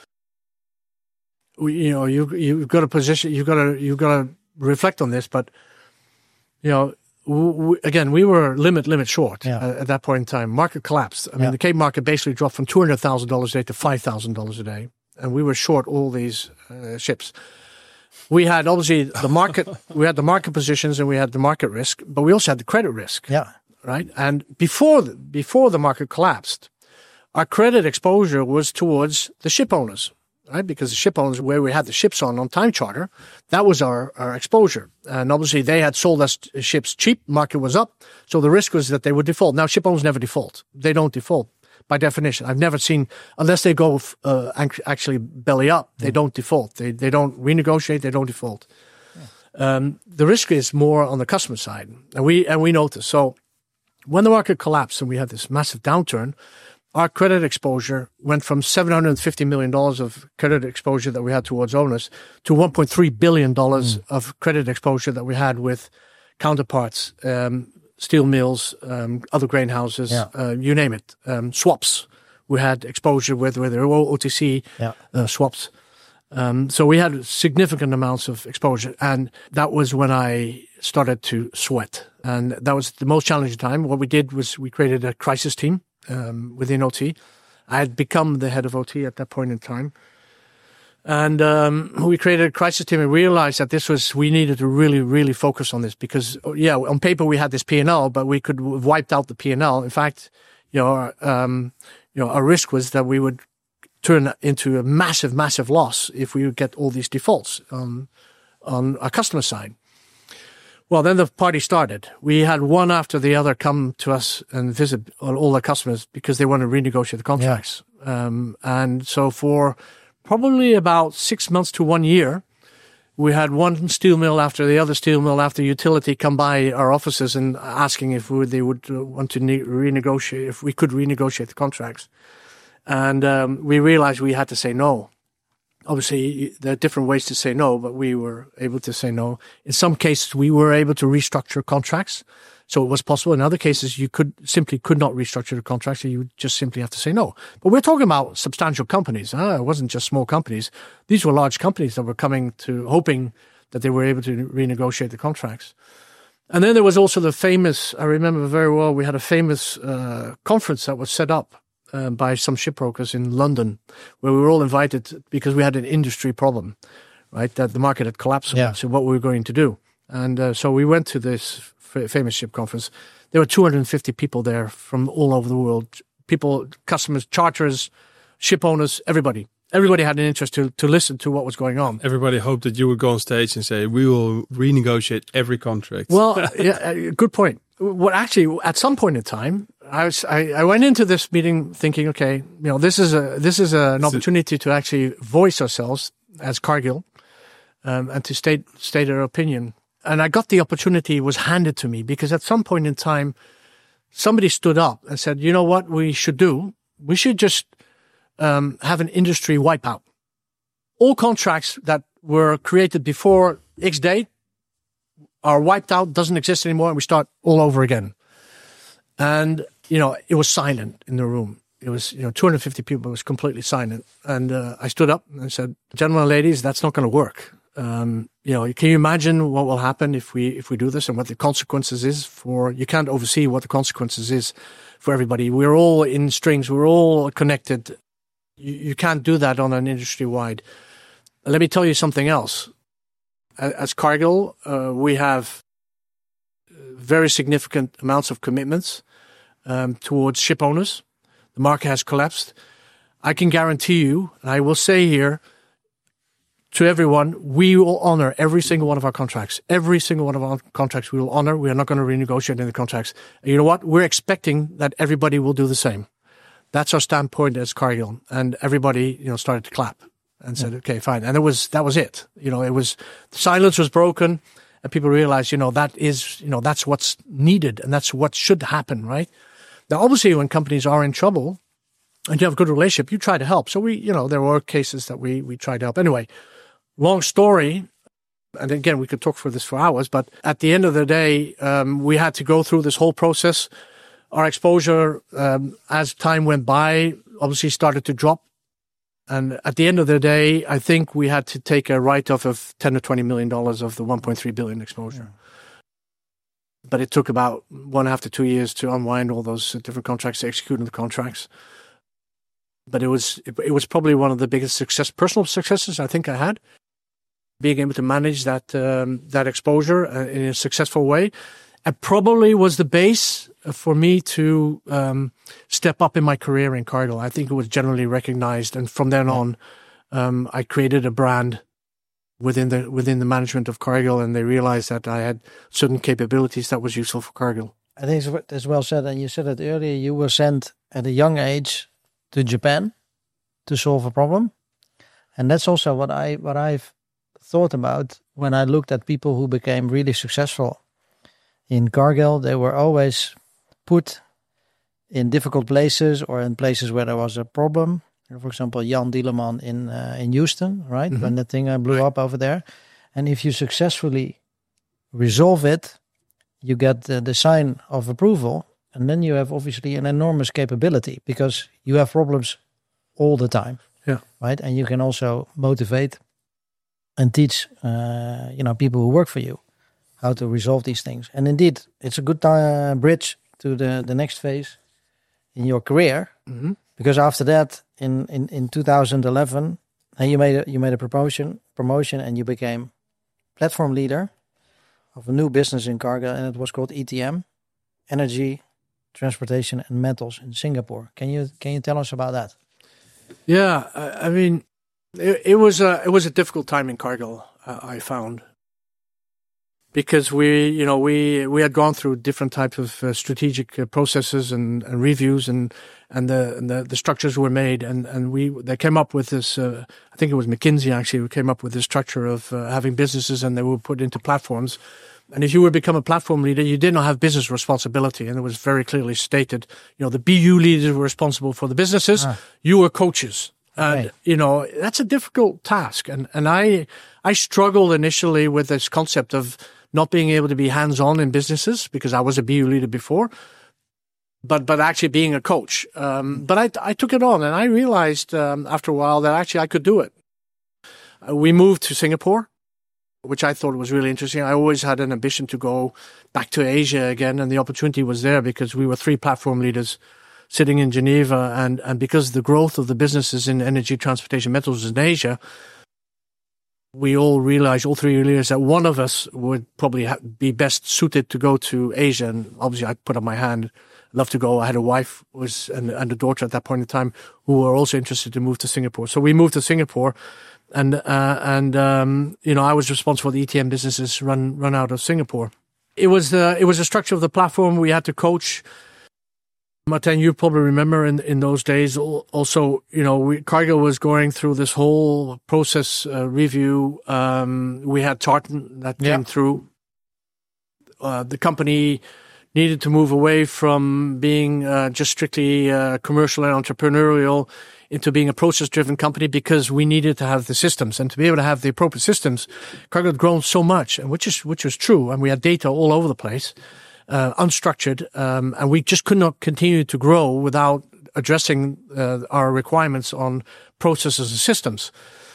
Speaker 4: You've got a position, you've got to reflect on this, but again, we were limit short at that point in time. Market collapsed. I mean, the Cape market basically dropped from $200,000 a day to $5,000 a day, and we were short all these ships. We had obviously the market, we had the market positions and we had the market risk, but we also had the credit risk.
Speaker 2: Yeah.
Speaker 4: Right. And before the market collapsed, our credit exposure was towards the ship owners, right? Because the ship owners, where we had the ships on time charter, that was our exposure. And obviously they had sold us ships cheap, market was up. So the risk was that they would default. Now ship owners never default. They don't default by definition. I've never seen, unless they go actually belly up, they don't default. They don't renegotiate, they don't default. Yeah. The risk is more on the customer side. And we noticed. So when the market collapsed and we had this massive downturn, our credit exposure went from $750 million of credit exposure that we had towards owners to $1.3 billion of credit exposure that we had with counterparts, steel mills, other grain houses, you name it, swaps. We had exposure with their OTC swaps. So we had significant amounts of exposure, and that was when I started to sweat. And that was the most challenging time. What we did was we created a crisis team within OT. I had become the head of OT at that point in time. And we created a crisis team and realized that we needed to really, really focus on this because, on paper we had this P&L, but we could have wiped out the P&L. In fact, our risk was that we would turn into a massive, massive loss if we would get all these defaults on our customer side. Well, then the party started. We had one after the other come to us and visit all our customers because they want to renegotiate the contracts. And so for probably about 6 months to 1 year, we had one steel mill after the other steel mill after utility come by our offices and asking if they would want to renegotiate, if we could renegotiate the contracts. And we realized we had to say no. Obviously, there are different ways to say no, but we were able to say no. In some cases, we were able to restructure contracts. So it was possible. In other cases, you could not restructure the contract, so you would just simply have to say no. But we're talking about substantial companies. It wasn't just small companies. These were large companies that were hoping that they were able to renegotiate the contracts. And then there was also I remember very well, we had a famous conference that was set up by some shipbrokers in London, where we were all invited because we had an industry problem, right? That the market had collapsed.
Speaker 2: Yeah.
Speaker 4: So what we were going to do. And so we went to this famous ship conference. There were 250 people there from all over the world. People, customers, charterers, ship owners, everybody. Everybody had an interest to listen to what was going on.
Speaker 3: Everybody hoped that you would go on stage and say, we will renegotiate every contract.
Speaker 4: Well, yeah, good point. Well, actually, at some point in time, I went into this meeting thinking, okay, this is an opportunity to actually voice ourselves as Cargill, and to state our opinion. And I got the opportunity, was handed to me, because at some point in time, somebody stood up and said, you know what we should do? We should just have an industry wipeout. All contracts that were created before X date are wiped out, doesn't exist anymore, and we start all over again. And, it was silent in the room. It was, 250 people, it was completely silent. And I stood up and said, gentlemen and ladies, that's not going to work. Can you imagine what will happen if we do this and what the consequences is you can't oversee what the consequences is for everybody. We're all in strings. We're all connected. You can't do that on an industry-wide. Let me tell you something else. As Cargill, we have very significant amounts of commitments towards ship owners. The market has collapsed. I can guarantee you, and I will say here, to everyone, we will honor every single one of our contracts. Every single one of our contracts we will honor. We are not going to renegotiate any contracts. And you know what? We're expecting that everybody will do the same. That's our standpoint as Cargill. And everybody, started to clap and said, okay, fine. And that was it. The silence was broken and people realized, that's what's needed and that's what should happen, right? Now, obviously, when companies are in trouble and you have a good relationship, you try to help. So there were cases that we tried to help. Anyway, long story, and again, we could talk for this for hours, but at the end of the day, we had to go through this whole process. Our exposure, as time went by, obviously started to drop. And at the end of the day, I think we had to take a write-off of $10 or $20 million of the $1.3 billion exposure. But it took about 1.5 to 2 years to unwind all those different contracts, executing the contracts. But it was probably one of the biggest personal successes I think I had, being able to manage that exposure in a successful way. And probably was the base for me to step up in my career in Cargill. I think it was generally recognized, and from then on, I created a brand within the management of Cargill, and they realized that I had certain capabilities that was useful for Cargill.
Speaker 2: I think it's well said, and you said it earlier. You were sent at a young age to Japan to solve a problem, and that's also what I've thought about when I looked at people who became really successful in Cargill. They were always put in difficult places or in places where there was a problem. For example, Jan Dieleman in Houston, right? Mm-hmm. When the thing blew up over there. And if you successfully resolve it, you get the sign of approval. And then you have obviously an enormous capability because you have problems all the time.
Speaker 4: Yeah.
Speaker 2: Right? And you can also motivate and teach, people who work for you how to resolve these things. And indeed, it's a good bridge to the next phase in your career.
Speaker 4: Mm-hmm.
Speaker 2: Because after that, in 2011, you made a promotion, and you became platform leader of a new business in Cargill, and it was called ETM, Energy, Transportation and Metals in Singapore. Can you tell us about that?
Speaker 4: Yeah, I mean, it was a difficult time in Cargill. I found, because we had gone through different types of strategic processes and reviews, and the structures were made, and they came up with this. I think it was McKinsey actually who came up with this structure of having businesses, and they were put into platforms. And if you were to become a platform leader, you did not have business responsibility, and it was very clearly stated. The BU leaders were responsible for the businesses. You were coaches. And, that's a difficult task. And I struggled initially with this concept of not being able to be hands-on in businesses because I was a BU leader before, but actually being a coach. But I took it on, and I realized after a while that actually I could do it. We moved to Singapore, which I thought was really interesting. I always had an ambition to go back to Asia again, and the opportunity was there because we were 3 platform leaders sitting in Geneva, and because the growth of the businesses in energy, transportation, metals in Asia, we all realized, all 3 leaders, that one of us would probably be best suited to go to Asia. And obviously I put up my hand, I'd love to go. I had a wife and a daughter at that point in time who were also interested to move to Singapore. So we moved to Singapore, and I was responsible for the ETM businesses run out of Singapore. It was a structure of the platform. We had to coach. Martijn, you probably remember in those days also, Cargill was going through this whole process review. We had Tartan that came through. The company needed to move away from being just strictly commercial and entrepreneurial into being a process-driven company because we needed to have the systems. And to be able to have the appropriate systems, Cargill had grown so much, and which was true, and we had data all over the place. Unstructured, and we just could not continue to grow without addressing our requirements on processes and systems.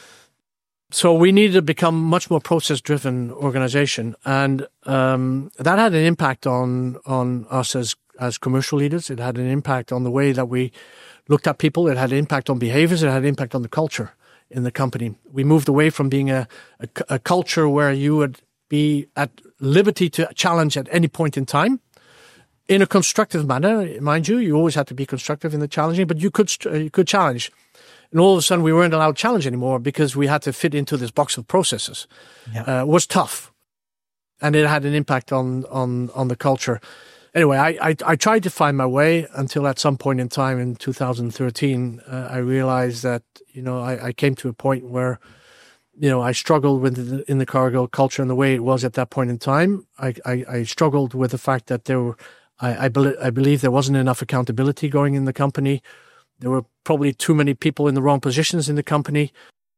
Speaker 4: So we needed to become much more process-driven organization, and that had an impact on us as commercial leaders. It had an impact on the way that we looked at people. It had an impact on behaviors. It had an impact on the culture in the company. We moved away from being a culture where you would be at liberty to challenge at any point in time in a constructive manner. Mind you, you always had to be constructive in the challenging, but you could challenge. And all of a sudden we weren't allowed to challenge anymore because we had to fit into this box of processes. It was tough, and it had an impact on the culture. Anyway, I tried to find my way until at some point in time in 2013, I realized that, I came to a point where I struggled with in the Cargill culture and the way it was at that point in time. I struggled with the fact that I believe there wasn't enough accountability going in the company. There were probably too many people in the wrong positions in the company.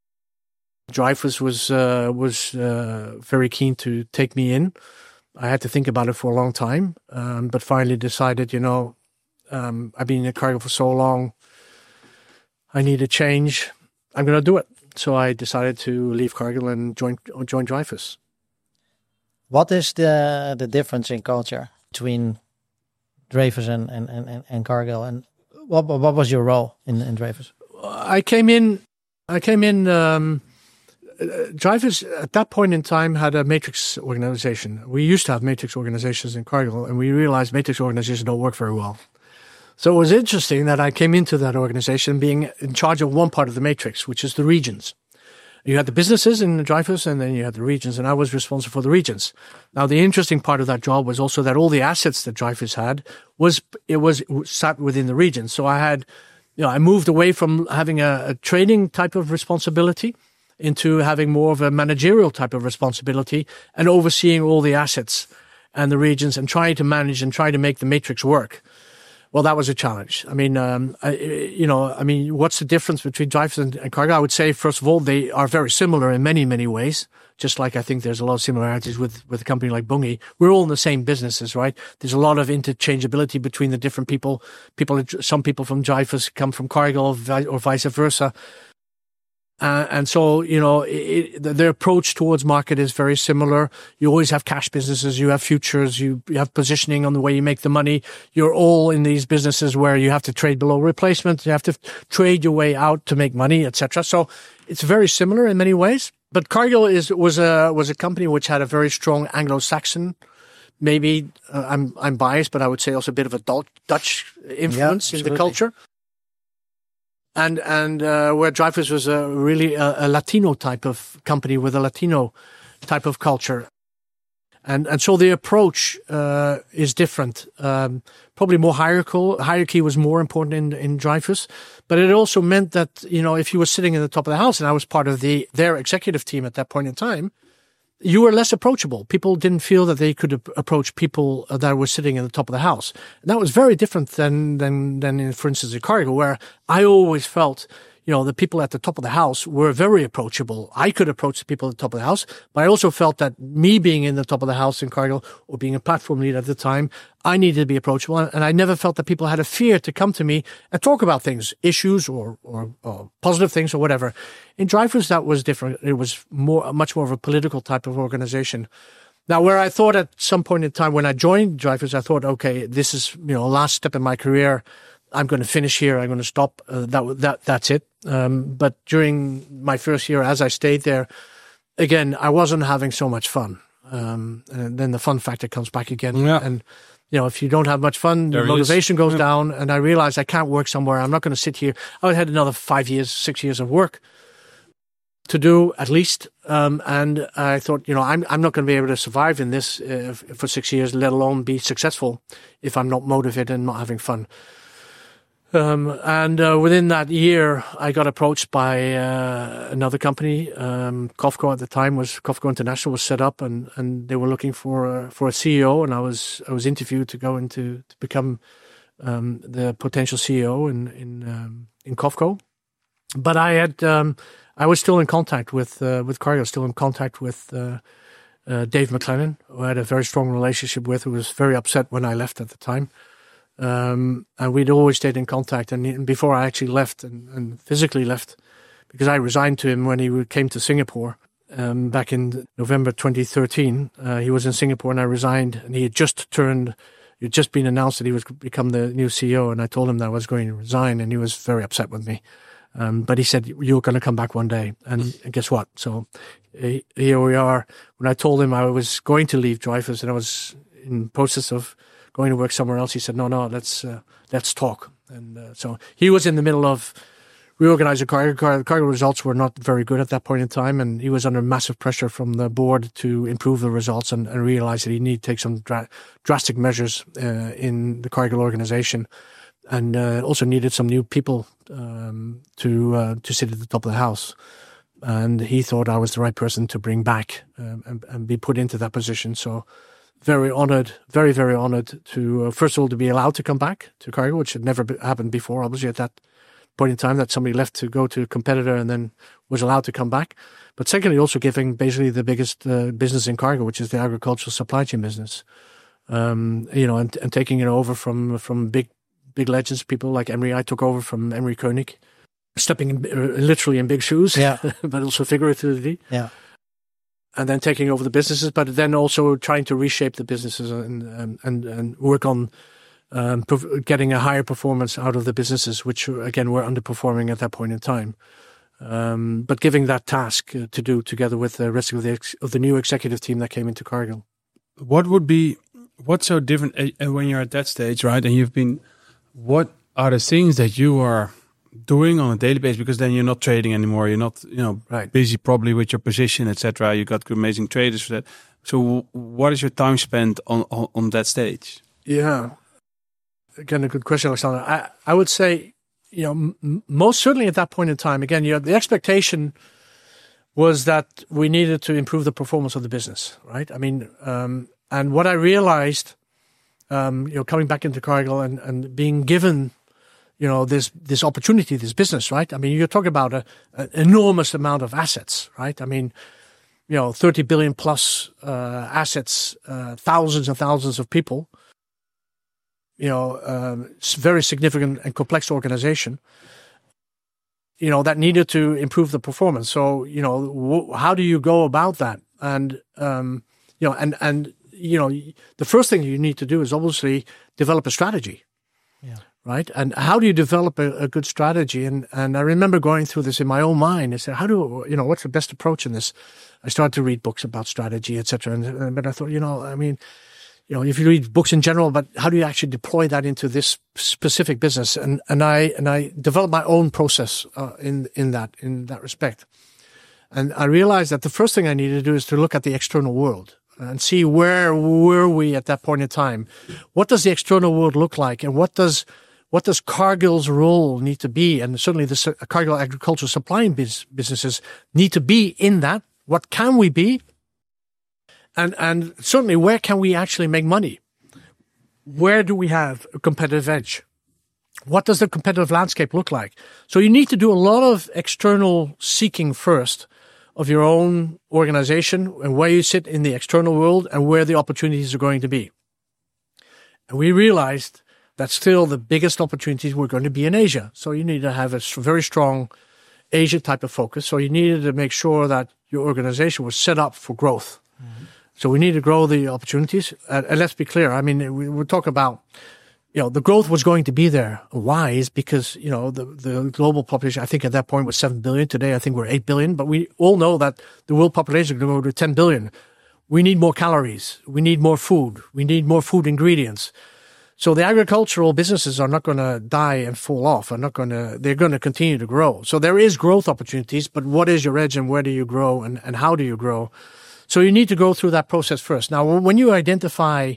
Speaker 4: Dreyfus was very keen to take me in. I had to think about it for a long time, but finally decided, I've been in Cargill for so long. I need a change. I'm going to do it. So I decided to leave Cargill and join Dreyfus.
Speaker 2: What is the difference in culture between Dreyfus and Cargill, and what was your role in Dreyfus?
Speaker 4: I came in. Dreyfus at that point in time had a matrix organization. We used to have matrix organizations in Cargill, and we realized matrix organizations don't work very well. So it was interesting that I came into that organization being in charge of one part of the matrix, which is the regions. You had the businesses in Dreyfus, and then you had the regions, and I was responsible for the regions. Now, the interesting part of that job was also that all the assets that Dreyfus had was sat within the regions. So I moved away from having a trading type of responsibility into having more of a managerial type of responsibility and overseeing all the assets and the regions and trying to manage and try to make the matrix work. Well, that was a challenge. I mean, what's the difference between Dreyfus and Cargill? I would say, first of all, they are very similar in many, many ways. Just like I think there's a lot of similarities with a company like Bunge. We're all in the same businesses, right? There's a lot of interchangeability between the different people. Some people from Dreyfus come from Cargill or vice versa. And so, their approach towards market is very similar. You always have cash businesses, you have futures, you have positioning on the way you make the money. You're all in these businesses where you have to trade below replacement. You have to trade your way out to make money, etc. So it's very similar in many ways. But Cargill was a company which had a very strong Anglo-Saxon, maybe I'm biased, but I would say also a bit of a Dutch influence in the culture. And where Dreyfus was really a Latino type of company with a Latino type of culture. And so the approach is different. Probably more hierarchical. Hierarchy was more important in Dreyfus, but it also meant that, if you were sitting in the top of the house and I was part of their executive team at that point in time, you were less approachable. People didn't feel that they could approach people that were sitting in the top of the house. And that was very different than in, for instance, in Cargill, where I always felt, the people at the top of the house were very approachable. I could approach the people at the top of the house, but I also felt that me being in the top of the house in Cargill, or being a platform leader at the time, I needed to be approachable. And I never felt that people had a fear to come to me and talk about things, issues or positive things or whatever. In Dreyfus, that was different. It was much more of a political type of organization. Now, where I thought at some point in time when I joined Dreyfus, I thought, okay, this is, last step in my career. I'm going to finish here. I'm going to stop. That's it. But during my first year, as I stayed there, again, I wasn't having so much fun. And then the fun factor comes back again.
Speaker 3: Yeah.
Speaker 4: And, if you don't have much fun, the motivation goes down. And I realized I can't work somewhere. I'm not going to sit here. I had another 5 years, 6 years of work to do at least. And I thought, I'm not going to be able to survive in this for 6 years, let alone be successful if I'm not motivated and not having fun. And within that year, I got approached by another company. COFCO at the time COFCO International was set up, and they were looking for a CEO, and I was interviewed to go to become the potential CEO in COFCO. But I was still in contact with Cargill, still in contact with Dave McLennan, who I had a very strong relationship with, who was very upset when I left at the time. And we'd always stayed in contact. And before I actually left and physically left, because I resigned to him when he came to Singapore back in November 2013, he was in Singapore and I resigned. And he had just been announced that he was become the new CEO. And I told him that I was going to resign, and he was very upset with me. But he said, "You're going to come back one day." And guess what? So here we are. When I told him I was going to leave Dreyfus and I was in the process of going to work somewhere else, he said, no, let's talk. And so he was in the middle of reorganizing Cargill. Cargill results were not very good at that point in time, and he was under massive pressure from the board to improve the results and realize that he needed to take some drastic measures in the Cargill organization, and also needed some new people to sit at the top of the house. And he thought I was the right person to bring back and be put into that position. So very honored, very, very honored to, first of all, to be allowed to come back to Cargill, which had never happened before, obviously, at that point in time, that somebody left to go to a competitor and then was allowed to come back. But secondly, also giving basically the biggest business in Cargill, which is the agricultural supply chain business, and taking it over from big legends, people like Emery. I took over from Emery Koenig, stepping literally in big shoes, yeah. But also figuratively. Yeah. And then taking over the businesses, but then also trying to reshape the businesses and work on getting a higher performance out of the businesses, which again were underperforming at that point in time. But giving that task to do together with the rest of the new executive team that came into Cargill.
Speaker 3: What's so different when you're at that stage, right? And what are the things that you are doing on a daily basis? Because then you're not trading anymore. You're not, right, busy probably with your position, etc. You got amazing traders for that. So what is your time spent on that stage?
Speaker 4: Yeah, again, a good question, Alexander. I would say, most certainly at that point in time, again, the expectation was that we needed to improve the performance of the business, right? I mean, and what I realized, coming back into Cargill and being given, this opportunity, this business, right? I mean, you're talking about an enormous amount of assets, right? I mean, 30 billion plus assets, thousands and thousands of people, it's a very significant and complex organization, that needed to improve the performance. So, how do you go about that? And, the first thing you need to do is obviously develop a strategy. Yeah. Right. And how do you develop a good strategy? And I remember going through this in my own mind. I said, what's the best approach in this? I started to read books about strategy, etc. But I thought, if you read books in general, but how do you actually deploy that into this specific business? And I developed my own process in that respect. And I realized that the first thing I needed to do is to look at the external world. and see where were we at that point in time. What does the external world look like, and what does Cargill's role need to be? And certainly the Cargill agricultural supplying businesses need to be in that. What can we be? And certainly where can we actually make money? Where do we have a competitive edge? What does the competitive landscape look like? So you need to do a lot of external seeking first of your own organization and where you sit in the external world and where the opportunities are going to be. And we realized that still the biggest opportunities were going to be in Asia. So you need to have a very strong Asia type of focus. So you needed to make sure that your organization was set up for growth. Mm-hmm. So we need to grow the opportunities. And let's be clear. I mean, we talk about, the growth was going to be there. Why? Is because, the global population, I think at that point was 7 billion. Today, I think we're 8 billion. But we all know that the world population is going to go to 10 billion. We need more calories. We need more food. We need more food ingredients. So the agricultural businesses are not going to die and fall off. They're going to continue to grow. So there is growth opportunities, but what is your edge and where do you grow and how do you grow? So you need to go through that process first. Now, when you identify,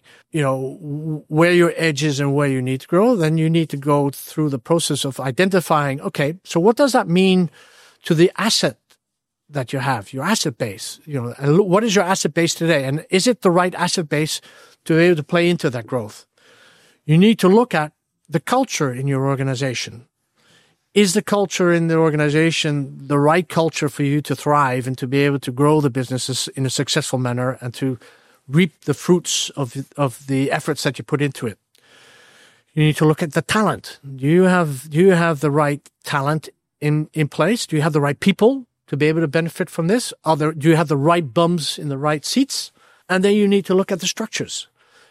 Speaker 4: where your edge is and where you need to grow, then you need to go through the process of identifying, okay, so what does that mean to the asset that you have, your asset base? And what is your asset base today? And is it the right asset base to be able to play into that growth? You need to look at the culture in your organization. Is the culture in the organization the right culture for you to thrive and to be able to grow the businesses in a successful manner and to reap the fruits of the efforts that you put into it? You need to look at the talent. Do you have the right talent in place? Do you have the right people to be able to benefit from this? Do you have the right bums in the right seats? And then you need to look at the structures.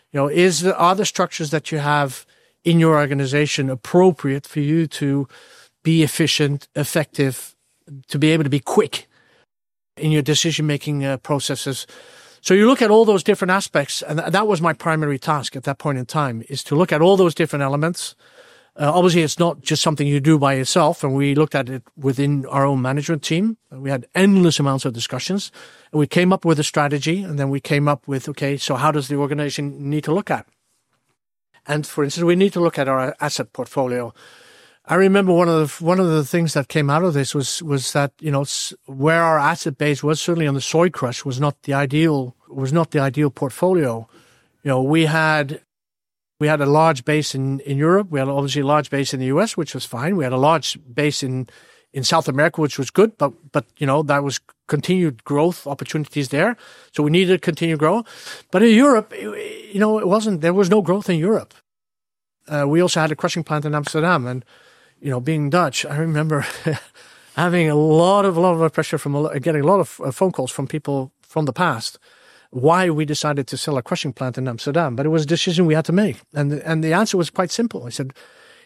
Speaker 4: Are the structures that you have in your organization appropriate for you to be efficient, effective, to be able to be quick in your decision-making processes? So you look at all those different aspects, and that was my primary task at that point in time, is to look at all those different elements. Obviously, it's not just something you do by yourself, and we looked at it within our own management team. We had endless amounts of discussions, and we came up with a strategy, and then we came up with, okay, so how does the organization need to look at? And for instance, we need to look at our asset portfolio. I remember one of the things that came out of this was that, where our asset base was, certainly on the soy crush, was not the ideal portfolio. We had a large base in Europe. We had obviously a large base in the US, which was fine. We had a large base in South America, which was good, but that was continued growth opportunities there. So we needed to continue to grow. But in Europe, there was no growth in Europe. We also had a crushing plant in Amsterdam, and being Dutch, I remember having a lot of pressure getting a lot of phone calls from people from the past, why we decided to sell a crushing plant in Amsterdam. But it was a decision we had to make. And the answer was quite simple. I said,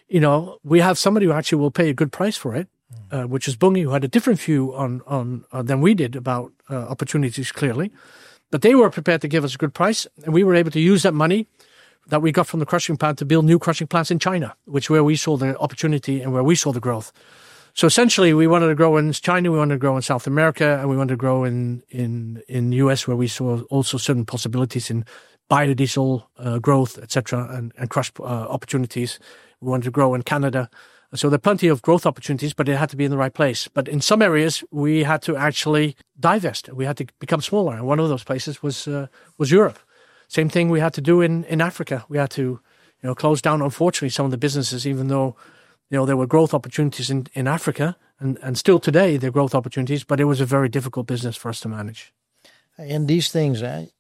Speaker 4: we have somebody who actually will pay a good price for it, which is Bunge, who had a different view on than we did about opportunities, clearly. But they were prepared to give us a good price, and we were able to use that money that we got from the crushing plant to build new crushing plants in China, where we saw the opportunity and where we saw the growth. So essentially, we wanted to grow in China, we wanted to grow in South America, and we wanted to grow in the US, where we saw also certain possibilities in biodiesel growth, etc., and crush opportunities. We wanted to grow in Canada. So there are plenty of growth opportunities, but it had to be in the right place. But in some areas, we had to actually divest. We had to become smaller, and one of those places was Europe. Same thing we had to do in Africa. We had to, close down, unfortunately, some of the businesses, even though, there were growth opportunities in Africa, and still today there are growth opportunities, but it was a very difficult business for us to manage.
Speaker 2: And these things,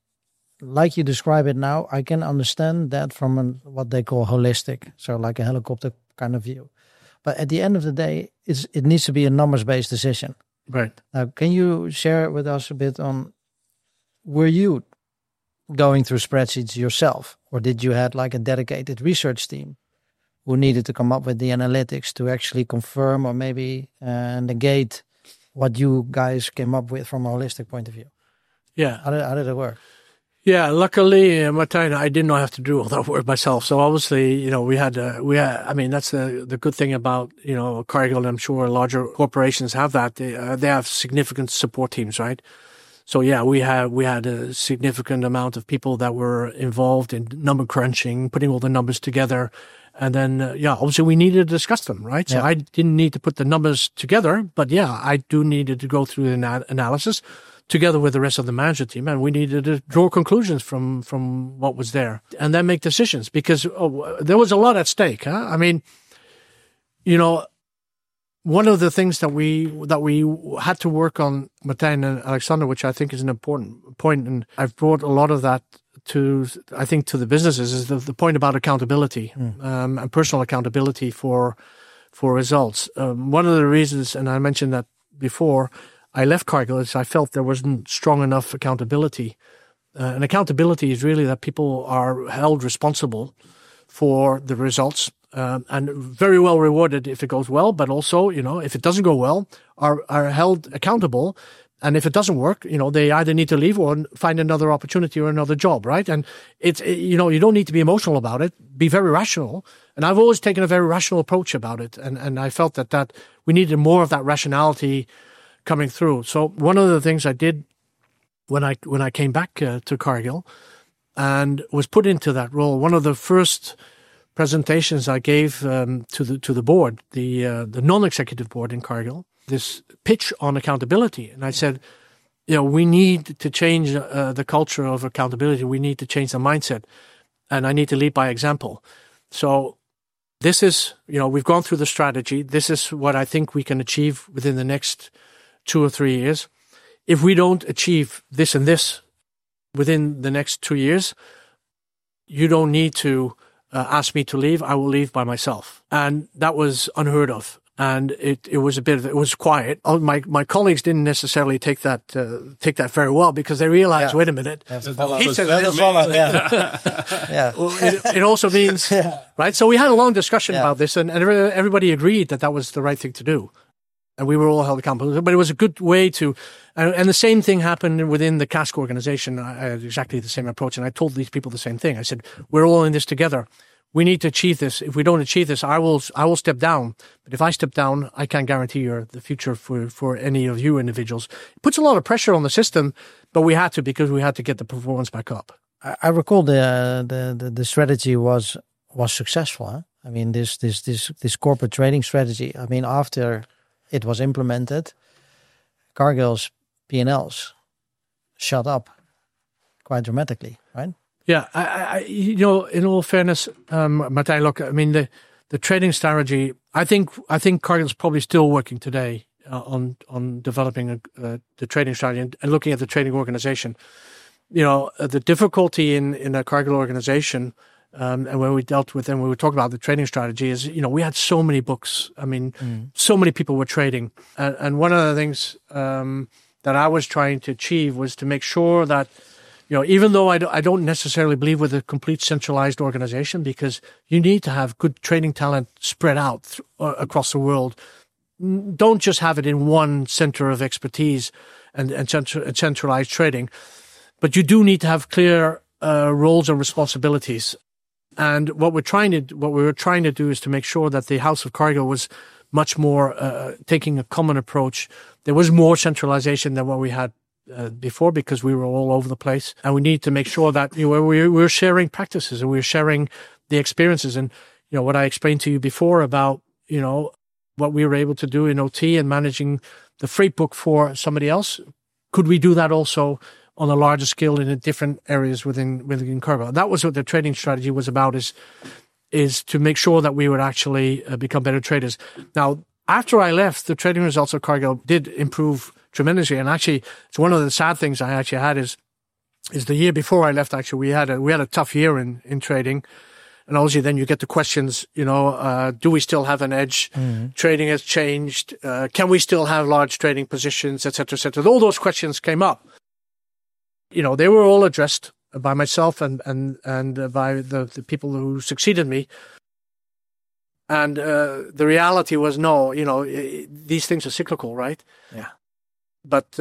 Speaker 2: like you describe it now, I can understand that from what they call holistic, so like a helicopter kind of view. But at the end of the day, it needs to be a numbers-based decision.
Speaker 4: Right.
Speaker 2: Now, can you share with us a bit on, were you going through spreadsheets yourself, or did you have like a dedicated research team who needed to come up with the analytics to actually confirm or maybe negate what you guys came up with from a holistic point of view?
Speaker 4: Yeah.
Speaker 2: How did it work?
Speaker 4: Yeah, luckily, Martijn, I did not have to do all that work myself. So obviously, we had, I mean, that's the good thing about, Cargill, and I'm sure larger corporations have that. They have significant support teams, right? So yeah, we had a significant amount of people that were involved in number crunching, putting all the numbers together. And then, obviously we needed to discuss them, right? So I didn't need to put the numbers together, but I do needed to go through the analysis together with the rest of the management team. And we needed to draw conclusions from what was there and then make decisions because there was a lot at stake. Huh? I mean, one of the things that we had to work on, Martijn and Alexander, which I think is an important point, and I've brought a lot of that to the businesses, is the point about accountability and personal accountability for results. One of the reasons, and I mentioned that before, I left Cargill is I felt there wasn't strong enough accountability. And accountability is really that people are held responsible for the results and very well rewarded if it goes well, but also, if it doesn't go well, are held accountable. And if it doesn't work, they either need to leave or find another opportunity or another job, right? And you don't need to be emotional about it. Be very rational. And I've always taken a very rational approach about it. And I felt that we needed more of that rationality coming through. So one of the things I did when I came back to Cargill and was put into that role, one of the first presentations I gave to the board, the non-executive board in Cargill, this pitch on accountability. And I said, we need to change the culture of accountability. We need to change the mindset. And I need to lead by example. So this is, we've gone through the strategy. This is what I think we can achieve within the next 2 or 3 years. If we don't achieve this and this within the next 2 years, you don't need to ask me to leave. I will leave by myself. And that was unheard of. And it was quiet. My colleagues didn't necessarily take that very well because they realized, wait a minute, he said it also means, right? So we had a long discussion about this and everybody agreed that was the right thing to do. And we were all held accountable. But it was a good way to, and the same thing happened within the Cask organization. I had exactly the same approach. And I told these people the same thing. I said, we're all in this together. We need to achieve this. If we don't achieve this, I will step down. But if I step down, I can't guarantee the future for any of you individuals. It puts a lot of pressure on the system, but we had to because we had to get the performance back up.
Speaker 2: I recall the strategy was successful. Huh? I mean, this corporate trading strategy. I mean, after it was implemented, Cargill's P&Ls shot up quite dramatically, right?
Speaker 4: Yeah, I in all fairness, Martijn, look, I mean, the trading strategy, I think Cargill's probably still working today on developing the trading strategy and looking at the trading organization. The difficulty in a Cargill organization, and when we dealt with and we were talking about the trading strategy is, we had so many books. I mean, so many people were trading. And one of the things that I was trying to achieve was to make sure that, even though I don't necessarily believe with a complete centralized organization, because you need to have good trading talent spread out across the world. Don't just have it in one center of expertise and centralized trading, but you do need to have clear roles and responsibilities. And what we were trying to do is to make sure that the House of Cargill was much more taking a common approach. There was more centralization than what we had before because we were all over the place, and we need to make sure that we're sharing practices and we're sharing the experiences. And what I explained to you before about what we were able to do in OT and managing the freight book for somebody else, could we do that also on a larger scale in different areas within Cargill? That was what the trading strategy was about, is to make sure that we would actually become better traders. Now, after I left, the trading results of Cargill did improve tremendously. And actually, it's one of the sad things I actually had is the year before I left, actually, we had a tough year in trading. And obviously then you get the questions, do we still have an edge? Mm-hmm. Trading has changed. Can we still have large trading positions, et cetera, et cetera? All those questions came up. They were all addressed by myself and by the people who succeeded me. And the reality was, no, these things are cyclical, right?
Speaker 2: Yeah.
Speaker 4: But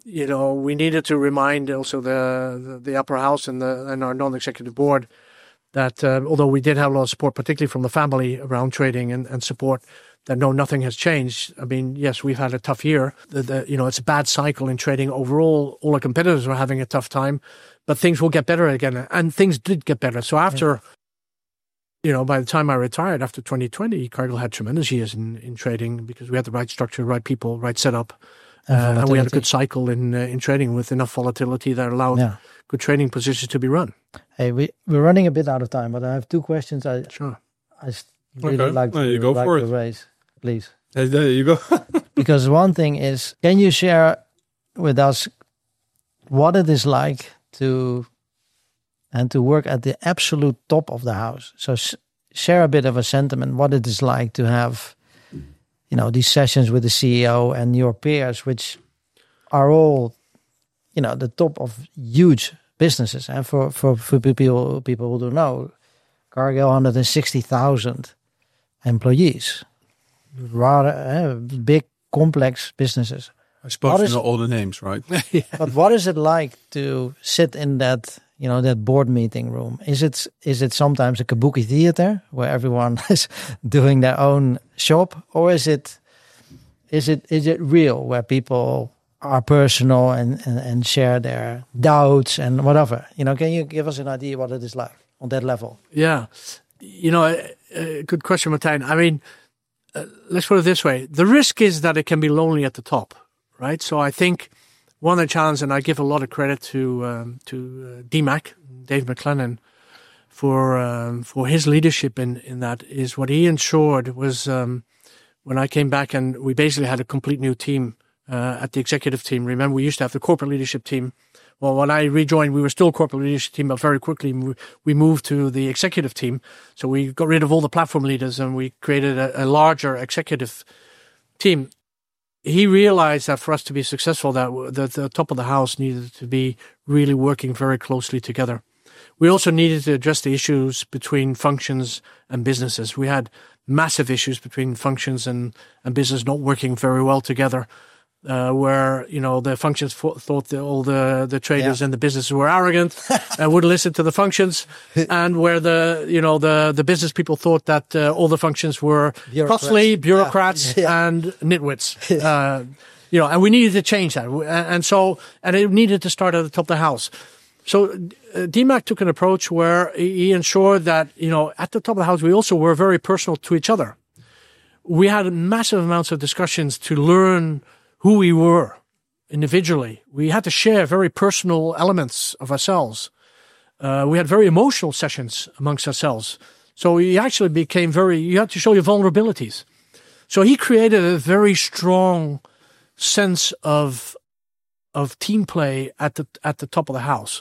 Speaker 4: we needed to remind also the upper house and our non-executive board that although we did have a lot of support, particularly from the family around trading and support, that no, nothing has changed. I mean, yes, we've had a tough year. It's a bad cycle in trading overall. All our competitors are having a tough time, but things will get better again. And things did get better. So after, by the time I retired after 2020, Cargill had tremendous years in trading because we had the right structure, right people, right setup. And we had a good cycle in trading with enough volatility that allowed good trading positions to be run.
Speaker 2: Hey, we're running a bit out of time, but I have two questions.
Speaker 4: Sure.
Speaker 2: I really like to raise. Please.
Speaker 3: There you go.
Speaker 2: Because one thing is, can you share with us what it is like to work at the absolute top of the house? So share a bit of a sentiment, what it is like to have, these sessions with the CEO and your peers, which are all, the top of huge businesses. And for people who don't know, Cargill 160,000 employees. Rather big, complex businesses.
Speaker 3: I suppose you know all the names, right?
Speaker 2: But what is it like to sit in that, that board meeting room? Is it sometimes a kabuki theater where everyone is doing their own shop, or is it real where people are personal and share their doubts and whatever? Can you give us an idea what it is like on that level?
Speaker 4: Yeah, good question, Martijn. I mean, let's put it this way. The risk is that it can be lonely at the top, right? So I think one of the challenges, and I give a lot of credit to DMAC, Dave McLennan, for his leadership in that, is what he ensured was when I came back and we basically had a complete new team at the executive team. Remember, we used to have the corporate leadership team. Well, when I rejoined, we were still corporate leadership team, but very quickly we moved to the executive team. So we got rid of all the platform leaders and we created a larger executive team. He realized that for us to be successful, that the top of the house needed to be really working very closely together. We also needed to address the issues between functions and businesses. We had massive issues between functions and business not working very well together. Where the functions thought that all the traders and the businesses were arrogant and wouldn't listen to the functions, and where the business people thought that all the functions were costly bureaucrats and nitwits. And we needed to change that, and it needed to start at the top of the house. So DMAC took an approach where he ensured that at the top of the house we also were very personal to each other. We had massive amounts of discussions to learn who we were individually. We had to share very personal elements of ourselves. We had very emotional sessions amongst ourselves. So you actually became you had to show your vulnerabilities. So he created a very strong sense of team play at the top of the house.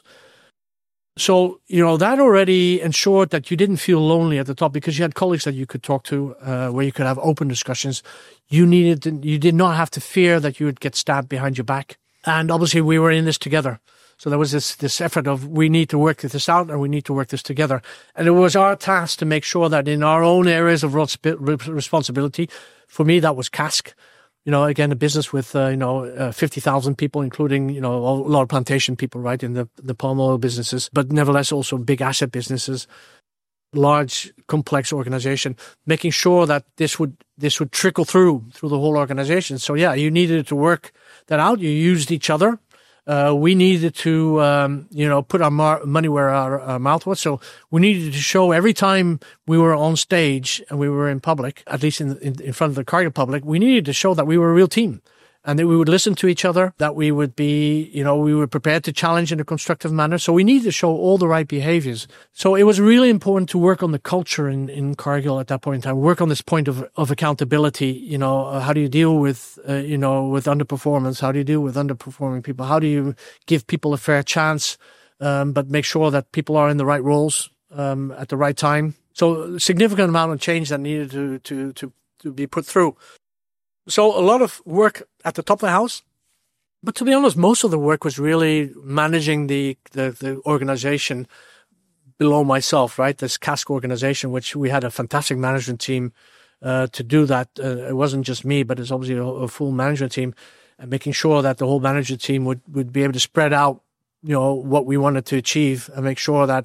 Speaker 4: So, that already ensured that you didn't feel lonely at the top because you had colleagues that you could talk to, where you could have open discussions. You did not have to fear that you would get stabbed behind your back. And obviously we were in this together. So there was this effort of we need to work this out and we need to work this together. And it was our task to make sure that in our own areas of responsibility, for me, that was cask. Again, a business with, 50,000 people, including, a lot of plantation people, right, in the palm oil businesses, but nevertheless also big asset businesses, large, complex organization, making sure that this would trickle through the whole organization. So yeah, you needed to work that out. You used each other. We needed to, put our money where our mouth was. So we needed to show every time we were on stage and we were in public, at least in front of the Cargill public, we needed to show that we were a real team and that we would listen to each other, that we would be, we were prepared to challenge in a constructive manner. So we needed to show all the right behaviors. So it was really important to work on the culture in Cargill at that point in time, work on this point of accountability. How do you deal with, with underperformance? How do you deal with underperforming people? How do you give people a fair chance, but make sure that people are in the right roles, at the right time? So significant amount of change that needed to be put through. So a lot of work at the top of the house, but to be honest, most of the work was really managing the organization below myself, right? This cask organization, which we had a fantastic management team to do that. It wasn't just me, but it's obviously a full management team, and making sure that the whole management team would be able to spread out, what we wanted to achieve, and make sure that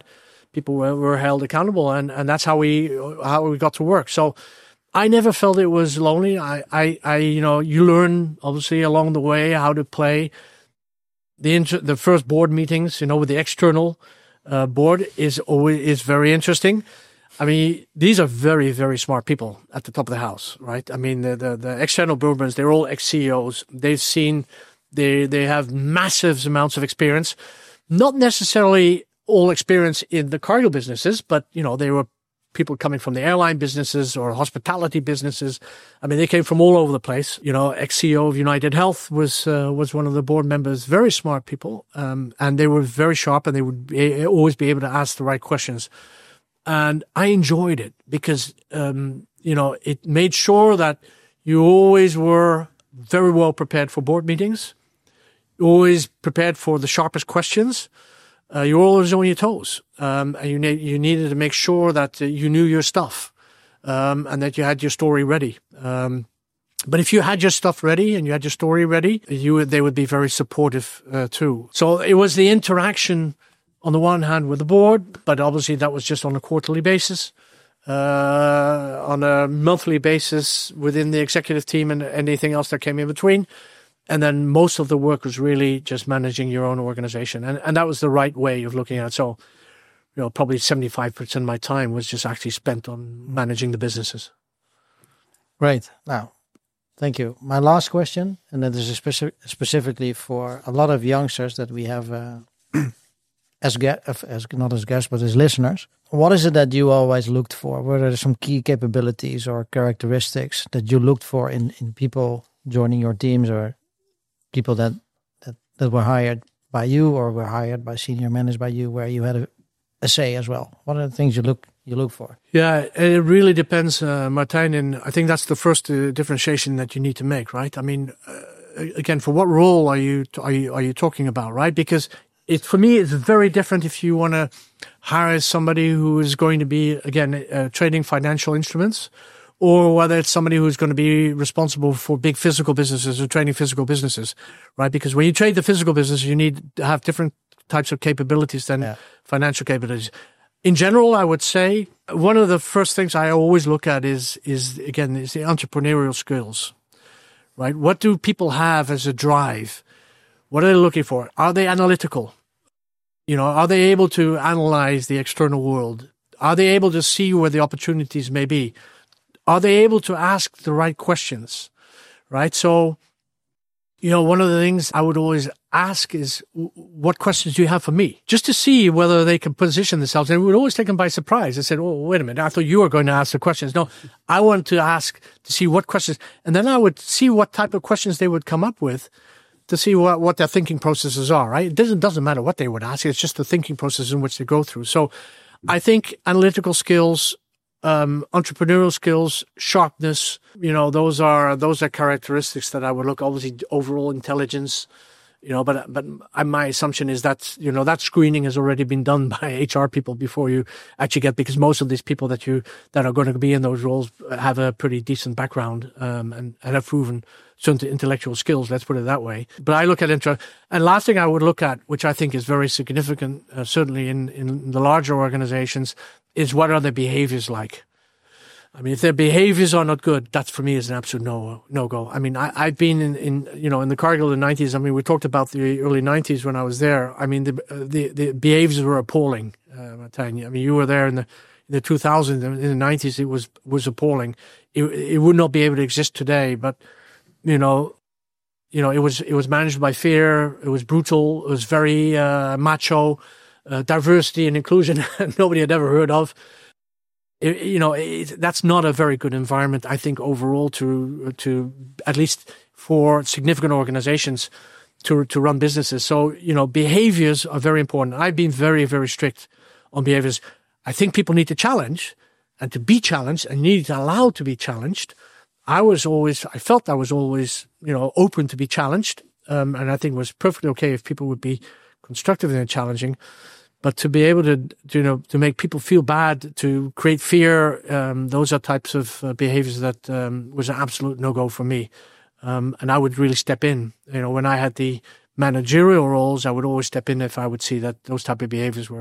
Speaker 4: people were held accountable, and that's how we got to work. So I never felt it was lonely. You learn obviously along the way how to play. The first board meetings, with the external board is very interesting. I mean, these are very, very smart people at the top of the house, right? I mean, the external board members, they're all ex-CEOs. They have massive amounts of experience, not necessarily all experience in the cargo businesses, but, they were people coming from the airline businesses or hospitality businesses. I mean, they came from all over the place. Ex-CEO of United Health was one of the board members, very smart people. And they were very sharp, and they would always be able to ask the right questions. And I enjoyed it because, it made sure that you always were very well prepared for board meetings, always prepared for the sharpest questions. You were always on your toes. And you needed to make sure that you knew your stuff, and that you had your story ready. But if you had your stuff ready and you had your story ready, they would be very supportive, too. So it was the interaction on the one hand with the board, but obviously that was just on a quarterly basis, on a monthly basis within the executive team and anything else that came in between. And then most of the work was really just managing your own organization. And that was the right way of looking at it. So, probably 75% of my time was just actually spent on managing the businesses.
Speaker 2: Great. Now, thank you. My last question, and that is specifically for a lot of youngsters that we have not as guests, but as listeners. What is it that you always looked for? Were there some key capabilities or characteristics that you looked for in people joining your teams, or people that were hired by you or were hired by senior managers by you, where you had a say as well? What are the things you look for? Yeah,
Speaker 4: it really depends, Martijn, and I think that's the first differentiation that you need to make, right? I mean, again, for what role are you talking about, right? Because for me, it's very different if you want to hire somebody who is going to be, again, trading financial instruments, or whether it's somebody who's going to be responsible for big physical businesses or trading physical businesses, right? Because when you trade the physical business, you need to have different types of capabilities than financial capabilities. In general, I would say one of the first things I always look at is the entrepreneurial skills, right? What do people have as a drive? What are they looking for? Are they analytical? Are they able to analyze the external world? Are they able to see where the opportunities may be? Are they able to ask the right questions, right? So, one of the things I would always ask is, what questions do you have for me? Just to see whether they can position themselves. And we would always take them by surprise. I said, oh, wait a minute, I thought you were going to ask the questions. No, I wanted to ask to see what questions. And then I would see what type of questions they would come up with to see what their thinking processes are, right? It doesn't matter what they would ask. It's just the thinking process in which they go through. So I think analytical skills, entrepreneurial skills, sharpness, those are characteristics that I would look. Obviously, overall intelligence, but my assumption is that that screening has already been done by HR people before you actually get, because most of these people that are going to be in those roles have a pretty decent background and have proven certain intellectual skills. Let's put it that way. But I look at and last thing I would look at, which I think is very significant, certainly in the larger organizations, is what are their behaviors like? I mean, if their behaviors are not good, that for me is an absolute no-go. I mean, I've been in the Cargill in the 90s. I mean, we talked about the early 90s when I was there. I mean, the behaviors were appalling, Martijn. I mean, you were there in the 2000s, in the 90s, it was appalling. It would not be able to exist today, but, it was managed by fear. It was brutal. It was very macho. Diversity and inclusion nobody had ever heard of. That's not a very good environment, I think, overall to at least for significant organizations to run businesses. So, behaviors are very important. I've been very, very strict on behaviors. I think people need to challenge and to be challenged and need to allow to be challenged. I felt I was always, open to be challenged. And I think it was perfectly okay if people would be constructive and challenging. But to be able to make people feel bad, to create fear, those are types of behaviors that was an absolute no-go for me. And I would really step in. When I had the managerial roles, I would always step in if I would see that those type of behaviors were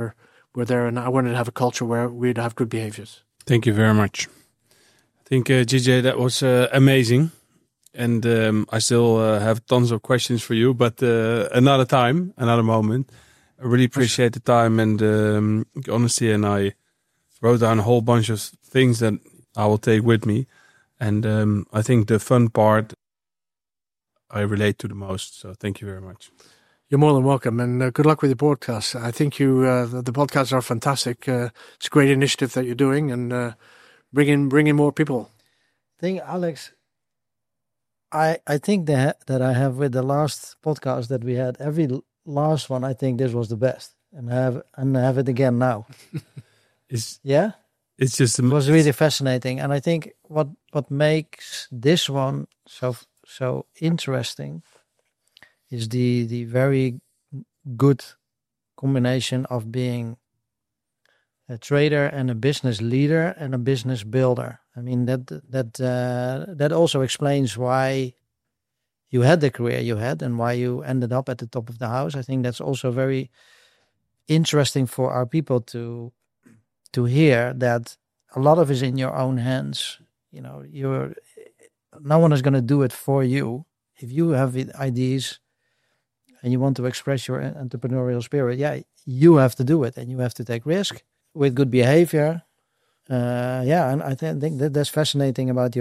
Speaker 4: were there, and I wanted to have a culture where we'd have good behaviors.
Speaker 3: Thank you very much. I think, GJ, that was amazing. And I still have tons of questions for you, but another time, another moment. I really appreciate the time and honesty, and I wrote down a whole bunch of things that I will take with me. And I think the fun part I relate to the most. So thank you very much.
Speaker 4: You're more than welcome, and good luck with your podcast. I think the podcasts are fantastic. It's a great initiative that you're doing, and bring in more people.
Speaker 2: I think, Alex, I think that I have with the last podcast that we had, every last one, I think this was the best, and have it again now. It's just
Speaker 3: it
Speaker 2: was really fascinating, and I think what makes this one so interesting is the very good combination of being a trader and a business leader and a business builder. I mean, that also explains why you had the career you had and why you ended up at the top of the house. I think that's also very interesting for our people to hear, that a lot of it is in your own hands. You know, no one is going to do it for you. If you have ideas and you want to express your entrepreneurial spirit, you have to do it, and you have to take risk with good behavior. And I think that's fascinating about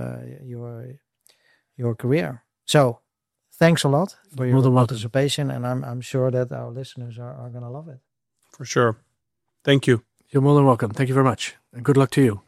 Speaker 2: your career. So thanks a lot for your participation, and I'm sure that our listeners are going to love it.
Speaker 3: For sure. Thank you.
Speaker 4: You're more than welcome. Thank you very much, and good luck to you.